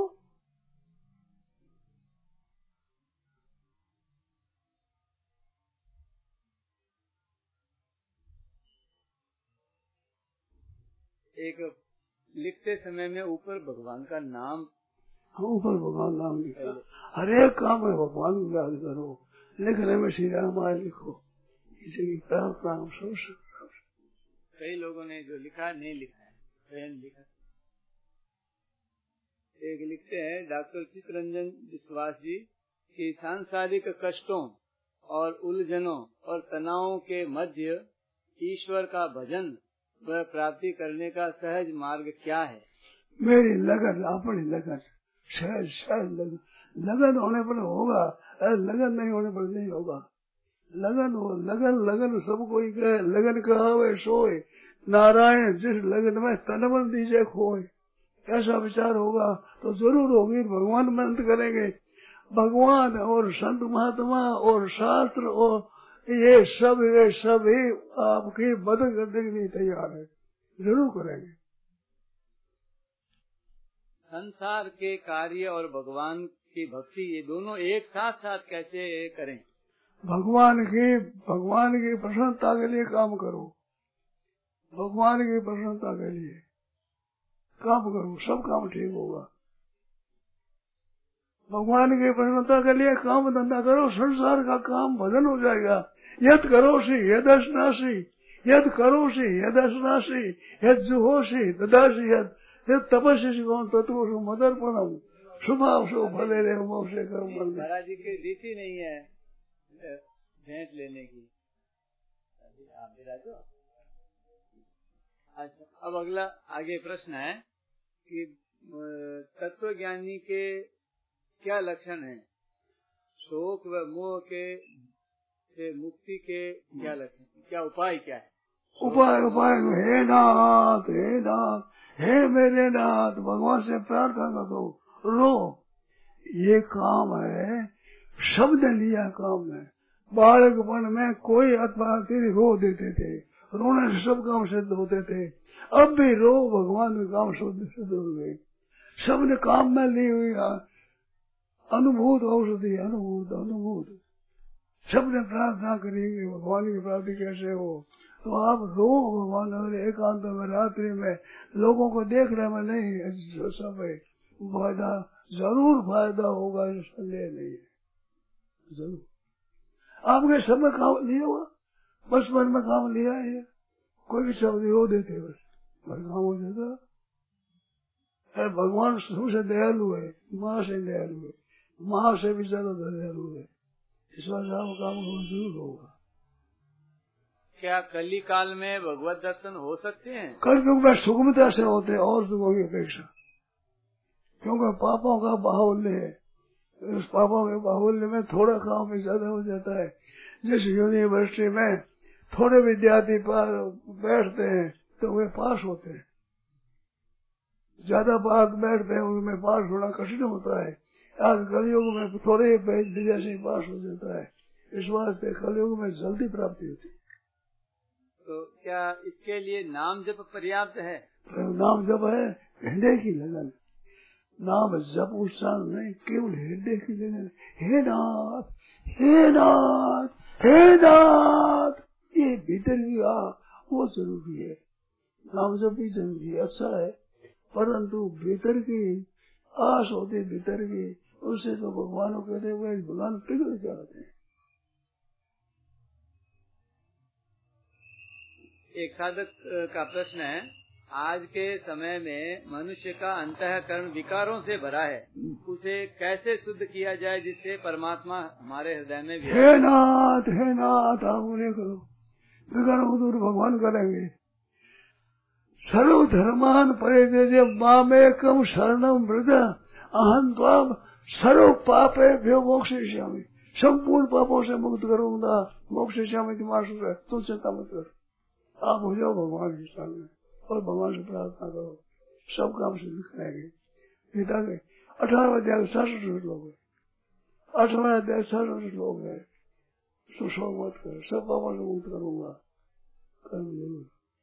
एक लिखते समय में ऊपर भगवान का नाम, ऊपर भगवान नाम लिखा, हर एक काम में भगवान को याद करो। लिखने में श्री राम आए लिखो, इसी प्रार्थना हम सब। कई लोगों ने जो लिखा नहीं लिखा है, स्वयं लिखा। एक लिखते हैं डॉक्टर चित्तरंजन विश्वास जी कि सांसारिक कष्टों और उलझनों और तनावों के मध्य ईश्वर का भजन व प्राप्ति करने का सहज मार्ग क्या है? मेरी लगन, अपनी लगन, सहज लगन। लगन होने पर होगा, लगन नहीं होने पर नहीं होगा। लगन हो, लगन सब कोई कहे, लगन कहावे सोए, नारायण जिस लगन में तन मन दीजे खोए। ऐसा विचार होगा तो जरूर होगी। भगवान मेहनत करेंगे, भगवान और संत महात्मा और शास्त्र और ये सब ही आपकी मदद करने के लिए तैयार है, जरूर करेंगे। संसार के कार्य और भगवान की भक्ति ये दोनों एक साथ कैसे करें? भगवान की प्रसन्नता के लिए काम करो, भगवान की प्रसन्नता के लिए काम करो, सब काम ठीक होगा। भगवान की प्रसन्नता के लिए काम धंधा करो, संसार का काम भजन हो जाएगा। यद करोषि यदश्नासि, यद करोषि यदश्नासि, यद जुहोषि ददासि, यद तपस्वी कौन तत्व मदर्पणम शुभाव शुभ भले रे मोक्षे कर्म। महाराज जी की रीति नहीं है भेंट लेने की। आप विराजो। अच्छा, अब अगला आगे प्रश्न है कि तत्वज्ञानी के क्या लक्षण है? शोक व मोह के से मुक्ति के क्या लक्षण, क्या उपाय क्या है? उपाय हे नाथ, हे मेरे नाथ, भगवान से प्रार्थना करो, रो। ये काम है, शब्द लिया काम है। बालकपन में कोई अत्याचारी रो देते थे, रोने से सब काम सिद्ध होते थे। अब भी रो, भगवान के काम सिद्ध हो गए। शब्द काम में ली हुई अनुभूत औषधि, अनुभूत शब्द प्रार्थना करेंगे भगवान की प्राप्ति कैसे हो। तो आप रो भगवान, अगर एकांत में रात्रि में लोगों को देखने में नहीं, सब फायदा जरूर फायदा होगा, संदेह नहीं है। जरूर आपके सब में काम लिया हुआ, बचपन में काम लिया है, कोई शब्द हो देते बस काम हो जाता है। भगवान सबसे दयालु है, माँ से दयालु है, माँ से भी ज्यादा दयालु है। इस बार काम जरूर होगा। क्या कली काल में भगवत दर्शन हो सकते हैं? कलयुग में सुगमता से होते हैं और सुगमों की अपेक्षा, क्योंकि पापों का बाहुल्य है। उस पापों के बाहुल्य में थोड़ा काम भी ज्यादा हो जाता है। जिस यूनिवर्सिटी में थोड़े विद्यार्थी पर बैठते हैं, तो वे पास होते हैं। ज्यादा बात बैठते हैं उनमें पास होना कठिन होता है। आज कलयुग में थोड़े पेज दिया से पास हो जाता है। इस वास्ते कलयुग में जल्दी प्राप्ति होती है। तो क्या इसके लिए नाम जप पर्याप्त है? नाम जप है हृदय की लगन। नाम जप उच्चारण नहीं, केवल हृदय की लगन। हे नाथ, हे नाथ, हे नाथ, ये भीतर की वो जरूरी है। नाम जप भी जरूरी है, अच्छा है, परंतु भीतर की आस होती भीतर की, उससे तो भगवान को कहते हुए भगवान पिघल जाते हैं। एक साधक का प्रश्न है, आज के समय में मनुष्य का अंतःकरण विकारों से भरा है, उसे कैसे शुद्ध किया जाए जिससे परमात्मा हमारे हृदय में भी? हे नाथ, हे नाथ, आप उन्हें करो, विकारों को दूर भगवान करेंगे। सर्व धर्मान परित्यज्य मामेकम शरणम व्रज अहं त्वाम सर्व पापेभ्यो मोक्षयिष्यामि। संपूर्ण पापों से मुक्त करूंगा, मोक्षयिष्यामि। तुम्हारा तुम चिंता मत करो, आप हो जाओ भगवान के सामने और भगवान से प्रार्थना करो, सब काम सिद्ध करेंगे। गीता के 18 अध्याय 66 लोग है, 8वां अध्याय 66 लोग है। तो शोक मत करो, सब पापों से मुक्त करूंगा, कर्म जरूर।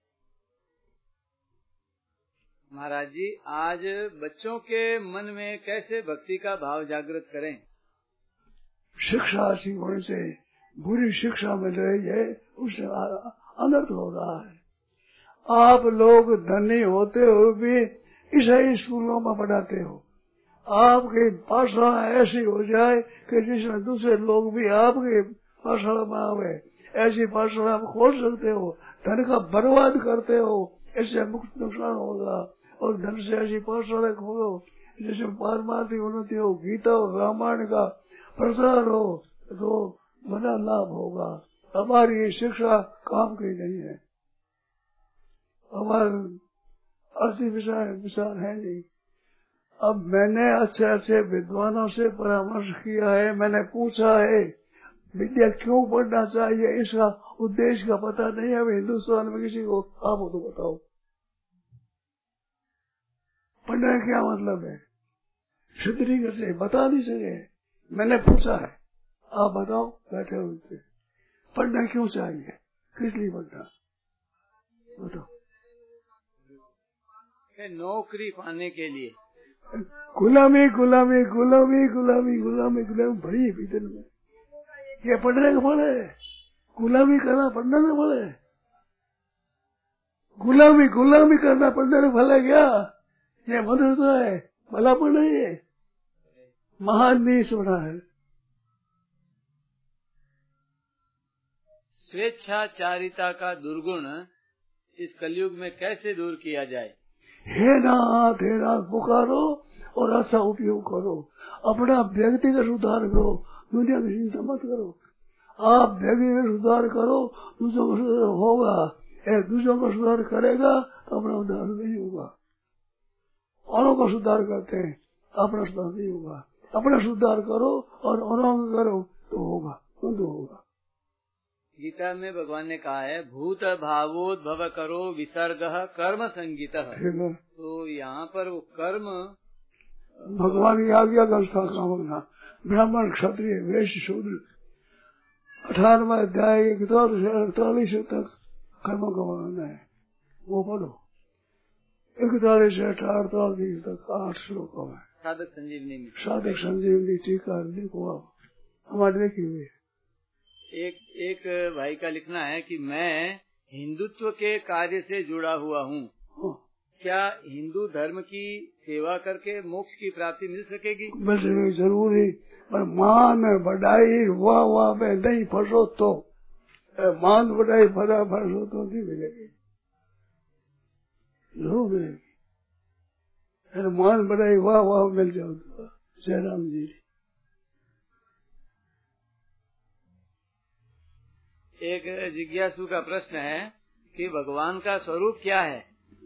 महाराज जी, आज बच्चों के मन में कैसे भक्ति का भाव जागृत करें? शिक्षा अच्छी होने से बुरी शिक्षा मिल रही है, उससे अनर्थ हो रहा है। आप लोग धनी होते हुए भी ईसाई स्कूलों में पढ़ाते हो। आपकी पाठशाला ऐसी हो जाए कि जिसमें दूसरे लोग भी आपकी पाठशाला में आवे, ऐसी पाठशाला आप खोल सकते हो। धन का बर्बाद करते हो, इससे मुक्त नुकसान होगा। और धन से ऐसी पाठशाला खोलो जिसमें पारमार्थिक उन्नति हो, गीता और रामायण का प्रचार हो, तो बड़ा लाभ होगा। हमारी ये शिक्षा काम की नहीं है, हमारे अर्थी विचार है नहीं। अब मैंने अच्छे अच्छे विद्वानों से परामर्श किया है, मैंने पूछा है विद्या क्यों पढ़ना चाहिए, इसका उद्देश्य का पता नहीं है। हिंदुस्तान में किसी को आप तो बताओ, पढ़ने का क्या मतलब है? सिद्ध नहीं कर सके, बता नहीं सके। मैंने पूछा है, आप बताओ, बैठे हुए पढ़ना क्यों चाहिए, किस लिए पढ़ना, बताओ। नौकरी पाने के लिए। गुलामी गुलामी गुलामी गुलामी गुलामी गुलामी बड़ी है भीतर में। ये पढ़ने का फल है, गुलामी करना पढ़ने का फल है। गुलामी गुलामी करना पढ़ने का फल है क्या? ये मधुरता है, भलापन नहीं है, महान नीच बना है। स्वेच्छाचारिता का दुर्गुण इस कलयुग में कैसे दूर किया जाए? हे नाथ पुकारो और अच्छा उपयोग करो। अपना व्यक्तिगत सुधार करो, दुनिया की चिंता मत करो। आप व्यक्तिगत सुधार करो, दूसरों का सुधार होगा। एक दूसरों का सुधार करेगा तो अपना उद्धार नहीं होगा। औरों का सुधार करते हैं, अपना सुधार नहीं होगा। अपना सुधार करो और औरों का करो तो होगा, तो होगा। गीता में भगवान ने कहा है, भूत भावोद्भव करो विसर्ग कर्म संगीत। तो यहाँ पर वो कर्म भगवान की आज्ञा का काम, ब्राह्मण क्षत्रिय वैश्य शूद्र 18वां अध्याय 41 तक कर्मों का वर्णन है, वो पढ़ो। 41 से 48 तक 8 श्लोकों में साधक संजीवनी में, साधक संजीवनी टीका देखो, आप हमारे देखी हुई। एक भाई का लिखना है कि मैं हिंदुत्व के कार्य से जुड़ा हुआ हूँ। क्या हिंदू धर्म की सेवा करके मोक्ष की प्राप्ति मिल सकेगी? मिल सकेगी जरूरी, पर मान बढ़ाई वाह में नहीं फंसो तो, मान बढ़ाई भरा फंसो तो नहीं मिलेगी, जरूर मिलेगी। मान बढ़ाई वाह मिल जाओ तो। जयराम जी। एक जिज्ञासु का प्रश्न है कि भगवान का स्वरूप क्या है?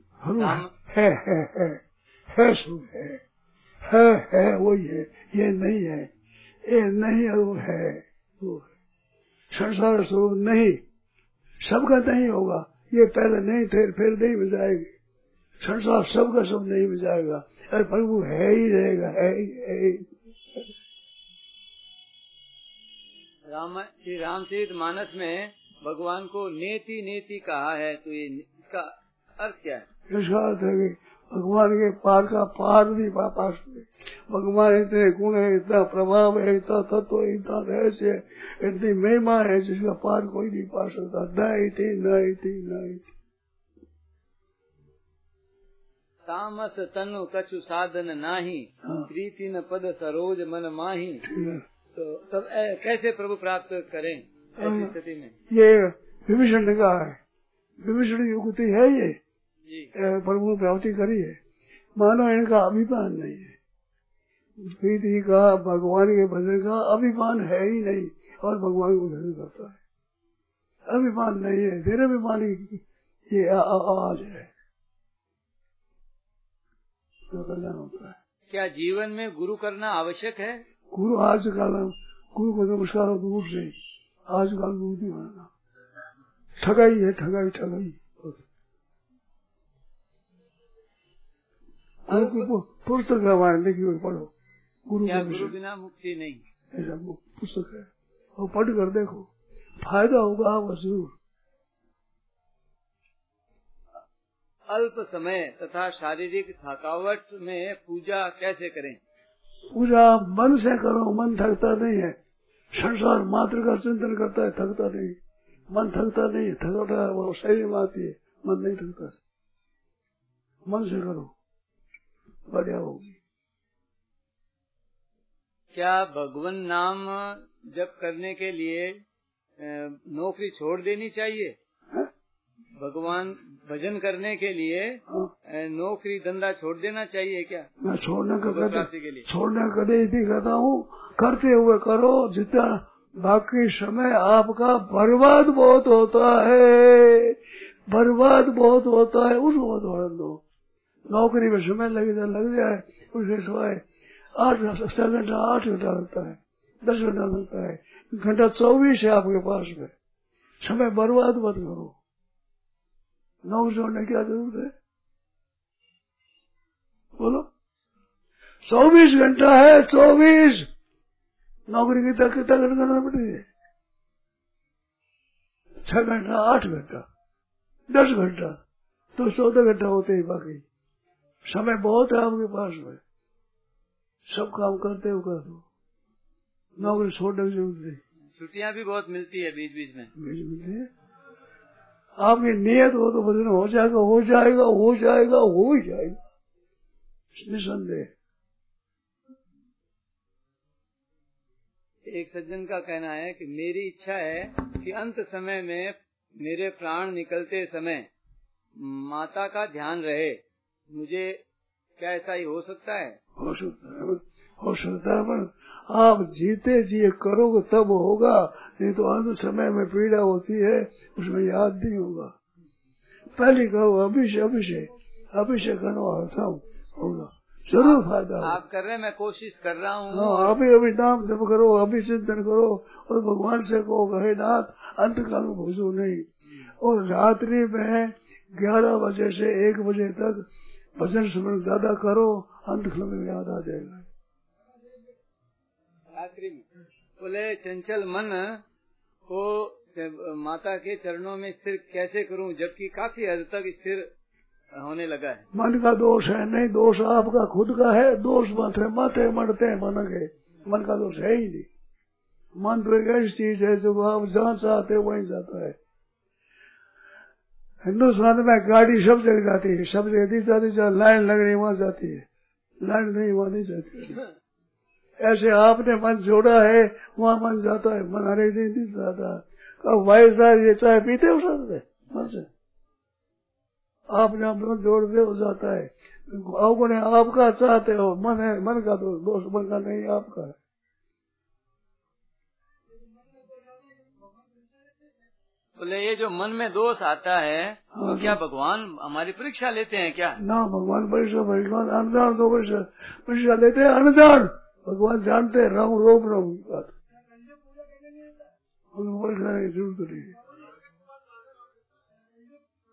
है स्वरूप है वही है, ये नहीं है, ये नहीं है, वो है, वो है। संसार स्वरूप नहीं, सबका नहीं होगा, ये पहले नहीं थे, फिर नहीं मिजाएंगे। संसार सबका सब नहीं मिजाएगा, अरे प्रभु है ही रहेगा, है ही। श्री रामचरित मानस में भगवान को नेति नेति कहा है, तो ये इसका अर्थ क्या है? इसका अर्थ है कि भगवान के पार का पार नहीं पा सकते। भगवान इतने गुण है, इतना प्रभाव है, इतना तत्व, इतना रहस्य, इतनी महिमा है जिसका पार कोई नहीं पा सकता। नहीं। तामस तनु कछु साधन नाही, प्रीति न पद सरोज मन माही। तो तब कैसे प्रभु प्राप्त करें ऐसी स्थिति में? ये विभीषण ने कहा है, विभीषण की युक्ति है ये, प्रभु प्राप्ति करी है। मानो इनका अभिमान नहीं है, प्रीति का, भगवान के भजन का अभिमान है ही नहीं, और भगवान को भजन करता है। अभिमान नहीं है, फिर अभिमान ये आवाज है तो करना होता है। क्या जीवन में गुरु करना आवश्यक है? गुरु आजकल गुरु को नमस्कार दूर से, आजकल गुरु नहीं मानना, ठगाई है, ठगाई। पुस्तक है, देखिए पढ़ो, गुरु बिना मुक्ति नहीं, ऐसा पुस्तक है, और पढ़ कर देखो, फायदा होगा आपको जरूर। अल्प समय तथा शारीरिक थकावट में पूजा कैसे करें? पूजा मन से करो, मन थकता नहीं है। संसार मात्र का चिंतन करता है, थकता नहीं, मन थकता नहीं, थकावट वो शरीर में आती है, मन नहीं थकता। मन से करो, बढ़िया होगी। क्या भगवान नाम जप करने के लिए नौकरी छोड़ देनी चाहिए? भगवान भजन करने के लिए नौकरी धंधा छोड़ देना चाहिए क्या? मैं छोड़ने का कदे नहीं कहता हूँ, करते हुए करो, जितना बाकी समय आपका बर्बाद बहुत होता है, उसको मत छोड़ दो। नौकरी में समय लग जाए, उसके सिवाय 8 घंटा लगता है, 10 घंटा लगता है, घंटा 24 है आपके पास में, समय बर्बाद मत करो। नौकरी छोड़ने की क्या जरूरत है? बोलो, 24 घंटा है, 24 नौकरी की कितना घंटा करना पड़ेगा? 6 घंटा, 8 घंटा, 10 घंटा, तो 14 घंटा होते ही। बाकी समय बहुत है आपके पास में, सब काम करते हो कर दो, नौकरी छोड़ने की जरूरत नहीं। छुट्टियां भी बहुत मिलती है बीच बीच में, मिलती है। आपकी नियत हो तो भजन हो जाएगा, निसंदेह। एक सज्जन का कहना है कि मेरी इच्छा है कि अंत समय में मेरे प्राण निकलते समय माता का ध्यान रहे, मुझे क्या ऐसा ही हो सकता है? हो सकता है, पर आप जीते जी करोगे तब होगा, नहीं तो अंत समय में पीड़ा होती है, उसमें याद नहीं होगा। पहले करो, अभिषेक करो, होगा जरूर फायदा। आप कर रहे हैं, मैं कोशिश कर रहा हूँ। हाँ, अभी नाम जप करो, अभी चिंतन करो, और भगवान से कहो, हे नाथ अंत काल में भूसो नहीं, और रात्रि में 11 बजे से 1 बजे तक भजन स्मरण ज्यादा करो, अंत काल में याद आ जाएगा। रात्रि में बोले चंचल मन को माता के चरणों में स्थिर कैसे करूं, जबकि काफी हद तक स्थिर होने लगा है? मन का दोष है नहीं, दोष आपका खुद का है, दोष माथे मरते हैं मन के, मन का दोष है ही नहीं। मन तो एक ऐसी चीज है जो आप जहाँ चाहते हो वहीं जाता है। हिंदुस्तान में गाड़ी सब जगह जाती है, सब जगह जाती, जहाँ लाइन लग रही वहाँ जाती है, लाइन नहीं वहाँ नहीं जाती। ऐसे आपने मन जोड़ा है, वहाँ मन जाता है, मन हर एक चीज नहीं जाता। अब भाई साहब ये चाय पीते हो सकते मन से, आप जहाँ मन जोड़ते हो जाता है। अपने आपका चाहते हो, मन है, मन का दोष मन का नहीं, आपका है। बोले ये जो मन में दोष आता है, तो क्या भगवान हमारी परीक्षा लेते हैं क्या? ना, भगवान भगवान अनुदान दो परीक्षा लेते हैं, अनुदान भगवान जानते हैं, रोम बात जरूरत नहीं।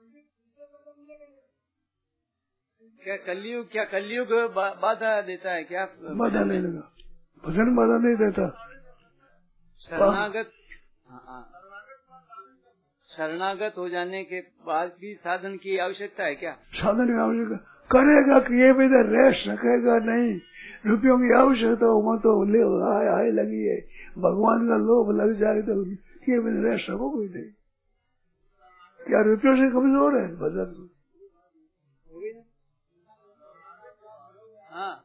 क्या कलयुग बाधा देता है क्या? बाधा नहीं लगा, भजन बाधा नहीं देता। शरणागत हो जाने के बाद भी साधन की आवश्यकता है क्या? साधन की आवश्यकता करेगा कि ये भी रह सकेगा नहीं। रुपयों की आवश्यकता हो तो आए लगी है, भगवान का लोभ लग जाए तो ये भी रह सकोगे नहीं। क्या रुपयों से कमजोर है भजन? हाँ,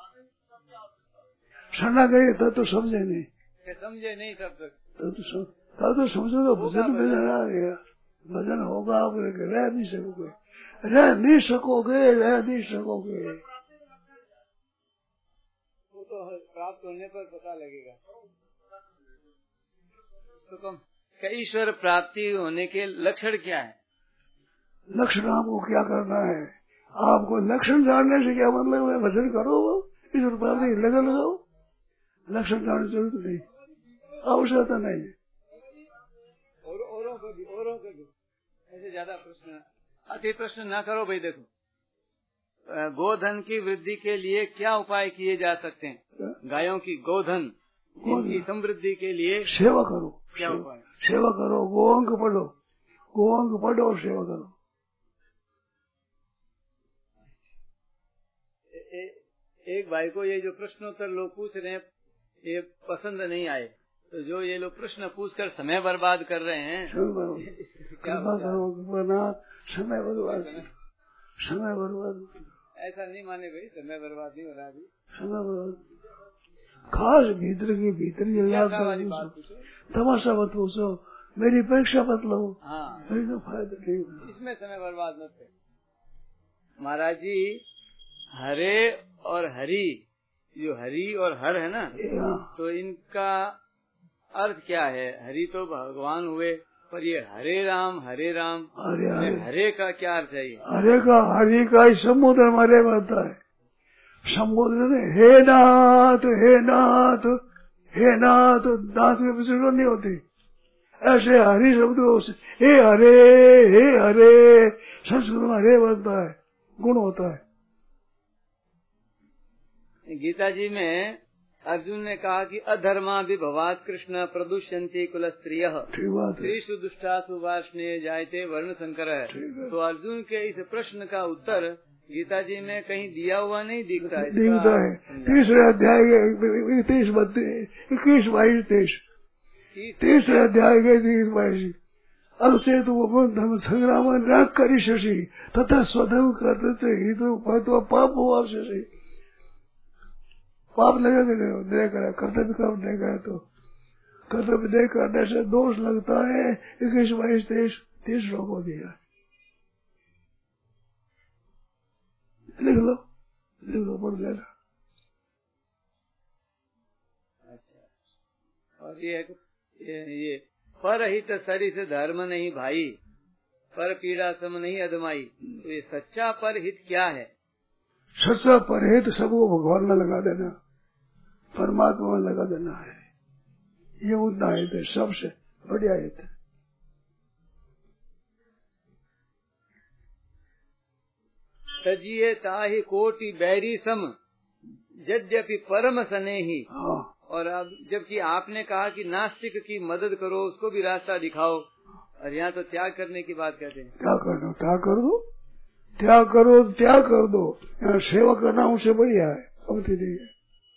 शरणागत तब तो समझे नहीं, तब तक तब तो समझो तो भजन में आ गया। भजन होगा आप रह नहीं सकोगे, रह नहीं सकोगे। वो तो प्राप्त होने पर पता लगेगा। तो ईश्वर प्राप्ति होने के लक्षण क्या है? लक्षण आपको क्या करना है? आपको लक्षण जानने से क्या मतलब है? भजन करो, ईश्वर प्राप्ति लगन लगाओ। लक्षण जानने की जरूरत नहीं, आवश्यकता नहीं है। औरों को भी ऐसे ज्यादा अति प्रश्न ना करो भाई। देखो, गोधन की वृद्धि के लिए क्या उपाय किए जा सकते हैं? गायों की गोधन की समृद्धि के लिए सेवा करो। क्या उपाय? सेवा करो, गोअंक पढ़ो और सेवा करो। एक भाई को ये जो प्रश्नोत्तर लोग पूछ रहे हैं ये पसंद नहीं आए, तो जो ये लोग प्रश्न पूछकर समय बर्बाद कर रहे हैं, समय बर्बाद ऐसा नहीं माने भाई, समय बर्बाद नहीं हो रहा अभी। समय बर्बाद खास भीतर तमाशा मत पूछो, मेरी परीक्षा मत लो। हाँ, फायदा नहीं, इसमें समय बर्बाद मत है। महाराज जी, हरे और हरि, जो हरि और हर है ना, तो इनका अर्थ क्या है? हरि तो भगवान हुए, पर ये हरे राम हरे का क्या अर्थ है? ये हरि का ही समुद्र हमारे बनता है। समुद्र ने हे नाथ दांत में विसर्जन नहीं होती, ऐसे हरि शब्द हे हरे संस्कृत में हरे बनता है, गुण होता है। गीता जी में अर्जुन ने कहा कि अधर्मा विभवात कृष्ण प्रदुष्यन्ति कुल स्त्रियः स्त्रीषु दुष्टासु वार्ष्णेय जायते वर्ण संकर है। तो अर्जुन के इस प्रश्न का उत्तर गीता जी में कहीं दिया हुआ नहीं दिखता है। तीसरे अध्याय 21-22 अध्याय के 23-22 अवचेत धर्म संग्राम न करी शशि तथा स्वधर्म करते हितु पाप हुआ शशि। पाप लगे नहीं करे, कर्तव्य काम नहीं करे तो कर्तव्य नहीं करने से दोष लगता है। 21-22-23 श्लोक हो दिया, लिख लो पढ़ लेना। अच्छा, और ये परहित सरिस धर्म नहीं भाई, पर पीड़ा सम नहीं अदमाई, तो ये सच्चा परहित क्या है? सच्चा परहित सबको भगवान में लगा देना, परमात्मा में लगा देना है। ये उतना हित है, सबसे बढ़िया हित है। तजिए ताहि कोटि बैरी सम यद्यपि परम स्नेही। और अब जबकि आपने कहा कि नास्तिक की मदद करो, उसको भी रास्ता दिखाओ, और यहाँ तो त्याग करने की बात कहते हैं। त्याग कर दो। यहाँ सेवा करना उनसे बढ़िया है, समझती नहीं है।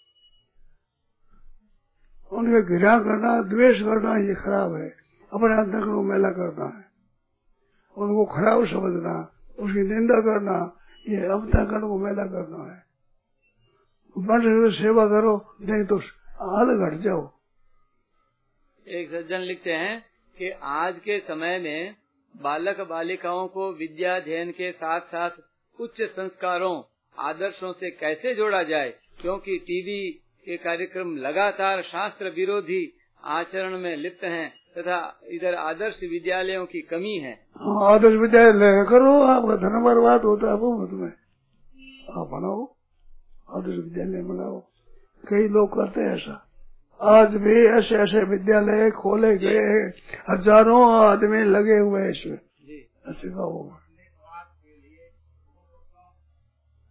उनके घृणा करना, द्वेष करना ये खराब है, अपने अंतर को मैला करना है। उनको खराब समझना, उसकी निंदा करना, ये अंतःकरण को मैला करना है। मन से सेवा करो, नहीं तो हाल घट जाओ। एक सज्जन लिखते हैं कि आज के समय में बालक बालिकाओं को विद्या अध्ययन के साथ साथ उच्च संस्कारों आदर्शों से कैसे जोड़ा जाए, क्योंकि टीवी के कार्यक्रम लगातार शास्त्र विरोधी आचरण में लिप्त हैं तथा इधर आदर्श विद्यालयों की कमी है। आदर्श विद्यालय करो, आपका धन बर्बाद होता है वो मत में, आप बनाओ आदर्श विद्यालय बनाओ। कई लोग करते हैं ऐसा, आज भी ऐसे ऐसे विद्यालय खोले गए, हजारों आदमी लगे हुए हैं इसमें। ऐसे का होगा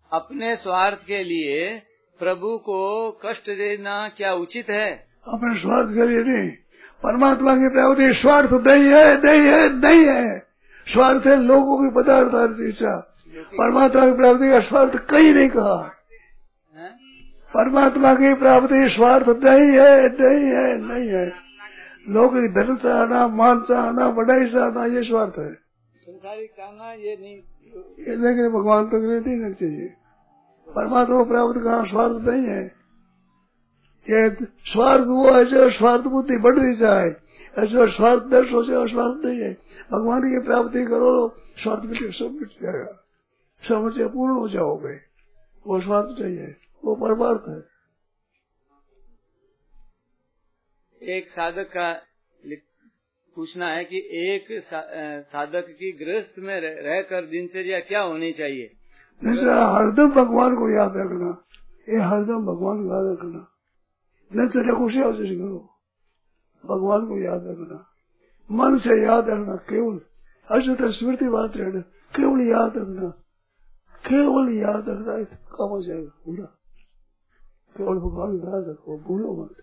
अपने स्वार्थ के लिए प्रभु को कष्ट देना क्या उचित है? अपने स्वार्थ के लिए नहीं, परमात्मा की प्राप्ति स्वार्थ नहीं है, नहीं है, नहीं है। स्वार्थ है लोगों की पदार्थ इच्छा। परमात्मा की प्राप्ति का स्वार्थ कहीं नहीं कहा। परमात्मा की प्राप्ति स्वार्थ नहीं है, नहीं है, नहीं है। लोग धन चाहना, मान चाहना, बढ़ाई चाहना, ये स्वार्थ है। संसारिक चाहना ये नहीं, ये लेकिन भगवान तक नहीं देना चाहिए। परमात्मा को प्राप्त करना स्वार्थ नहीं है। ये स्वार्थ वो है जो स्वार्थ बुद्धि बढ़ रही जाए, ऐसा स्वार्थ दर्श हो जाए, स्वार्थ नहीं है। भगवान की प्राप्ति करो, स्वार्थ मिट सब मिट जाएगा, समझ पूर्ण हो जाओगे। वो स्वार्थ चाहिए, वो परमार्थ है। एक साधक का पूछना है कि एक साधक की गृहस्थ में रहकर दिनचर्या क्या होनी चाहिए? हरदम भगवान को याद रखना, ये हरदम भगवान को याद रखना। दिनचर्या खुशी आवश्यक करो, भगवान को याद रखना, मन से याद रखना, केवल अशुद्ध स्मृति बात रहना, केवल याद रखना, केवल याद रखना, काम हो जाएगा पूरा। केवल भगवान को याद रखो, भूलो मत,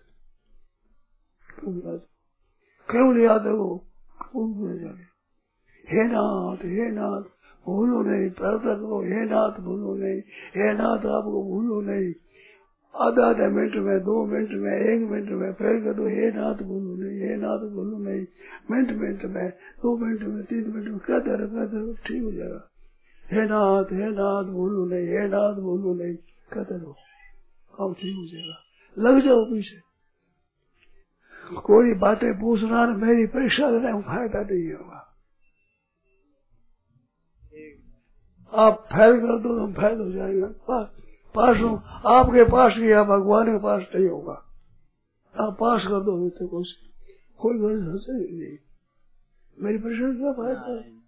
केवल याद रखो, भूल जाए। हे नाथ भूलो नहीं, प्रार्थना करो, हे नाथ भूलो नहीं, हे नाथ आपको भूलो नहीं। आधा मिनट में, 2 मिनट में, 1 मिनट में फिर कर दो, हे नाथ भूलो नहीं, हे नाथ भूलो नहीं। मिनट में, 2 मिनट में, 3 मिनट में कहते रहो, ठीक हो जाएगा। हे नाथ भूलो नहीं, हे नाथ भूलो नहीं, कहते रहो, अब ठीक हो जाएगा। लग जाओ पीछे। कोई बातें पूछना, मेरी परीक्षा देने में फायदा नहीं होगा। आप फेल कर दो तो फेल हो जाएगा। पास हो, आपके पास किया, भगवान के पास नहीं होगा। आप पास कर दो तो कोई गलत नहीं। मेरी परीक्षा क्या फायदा है?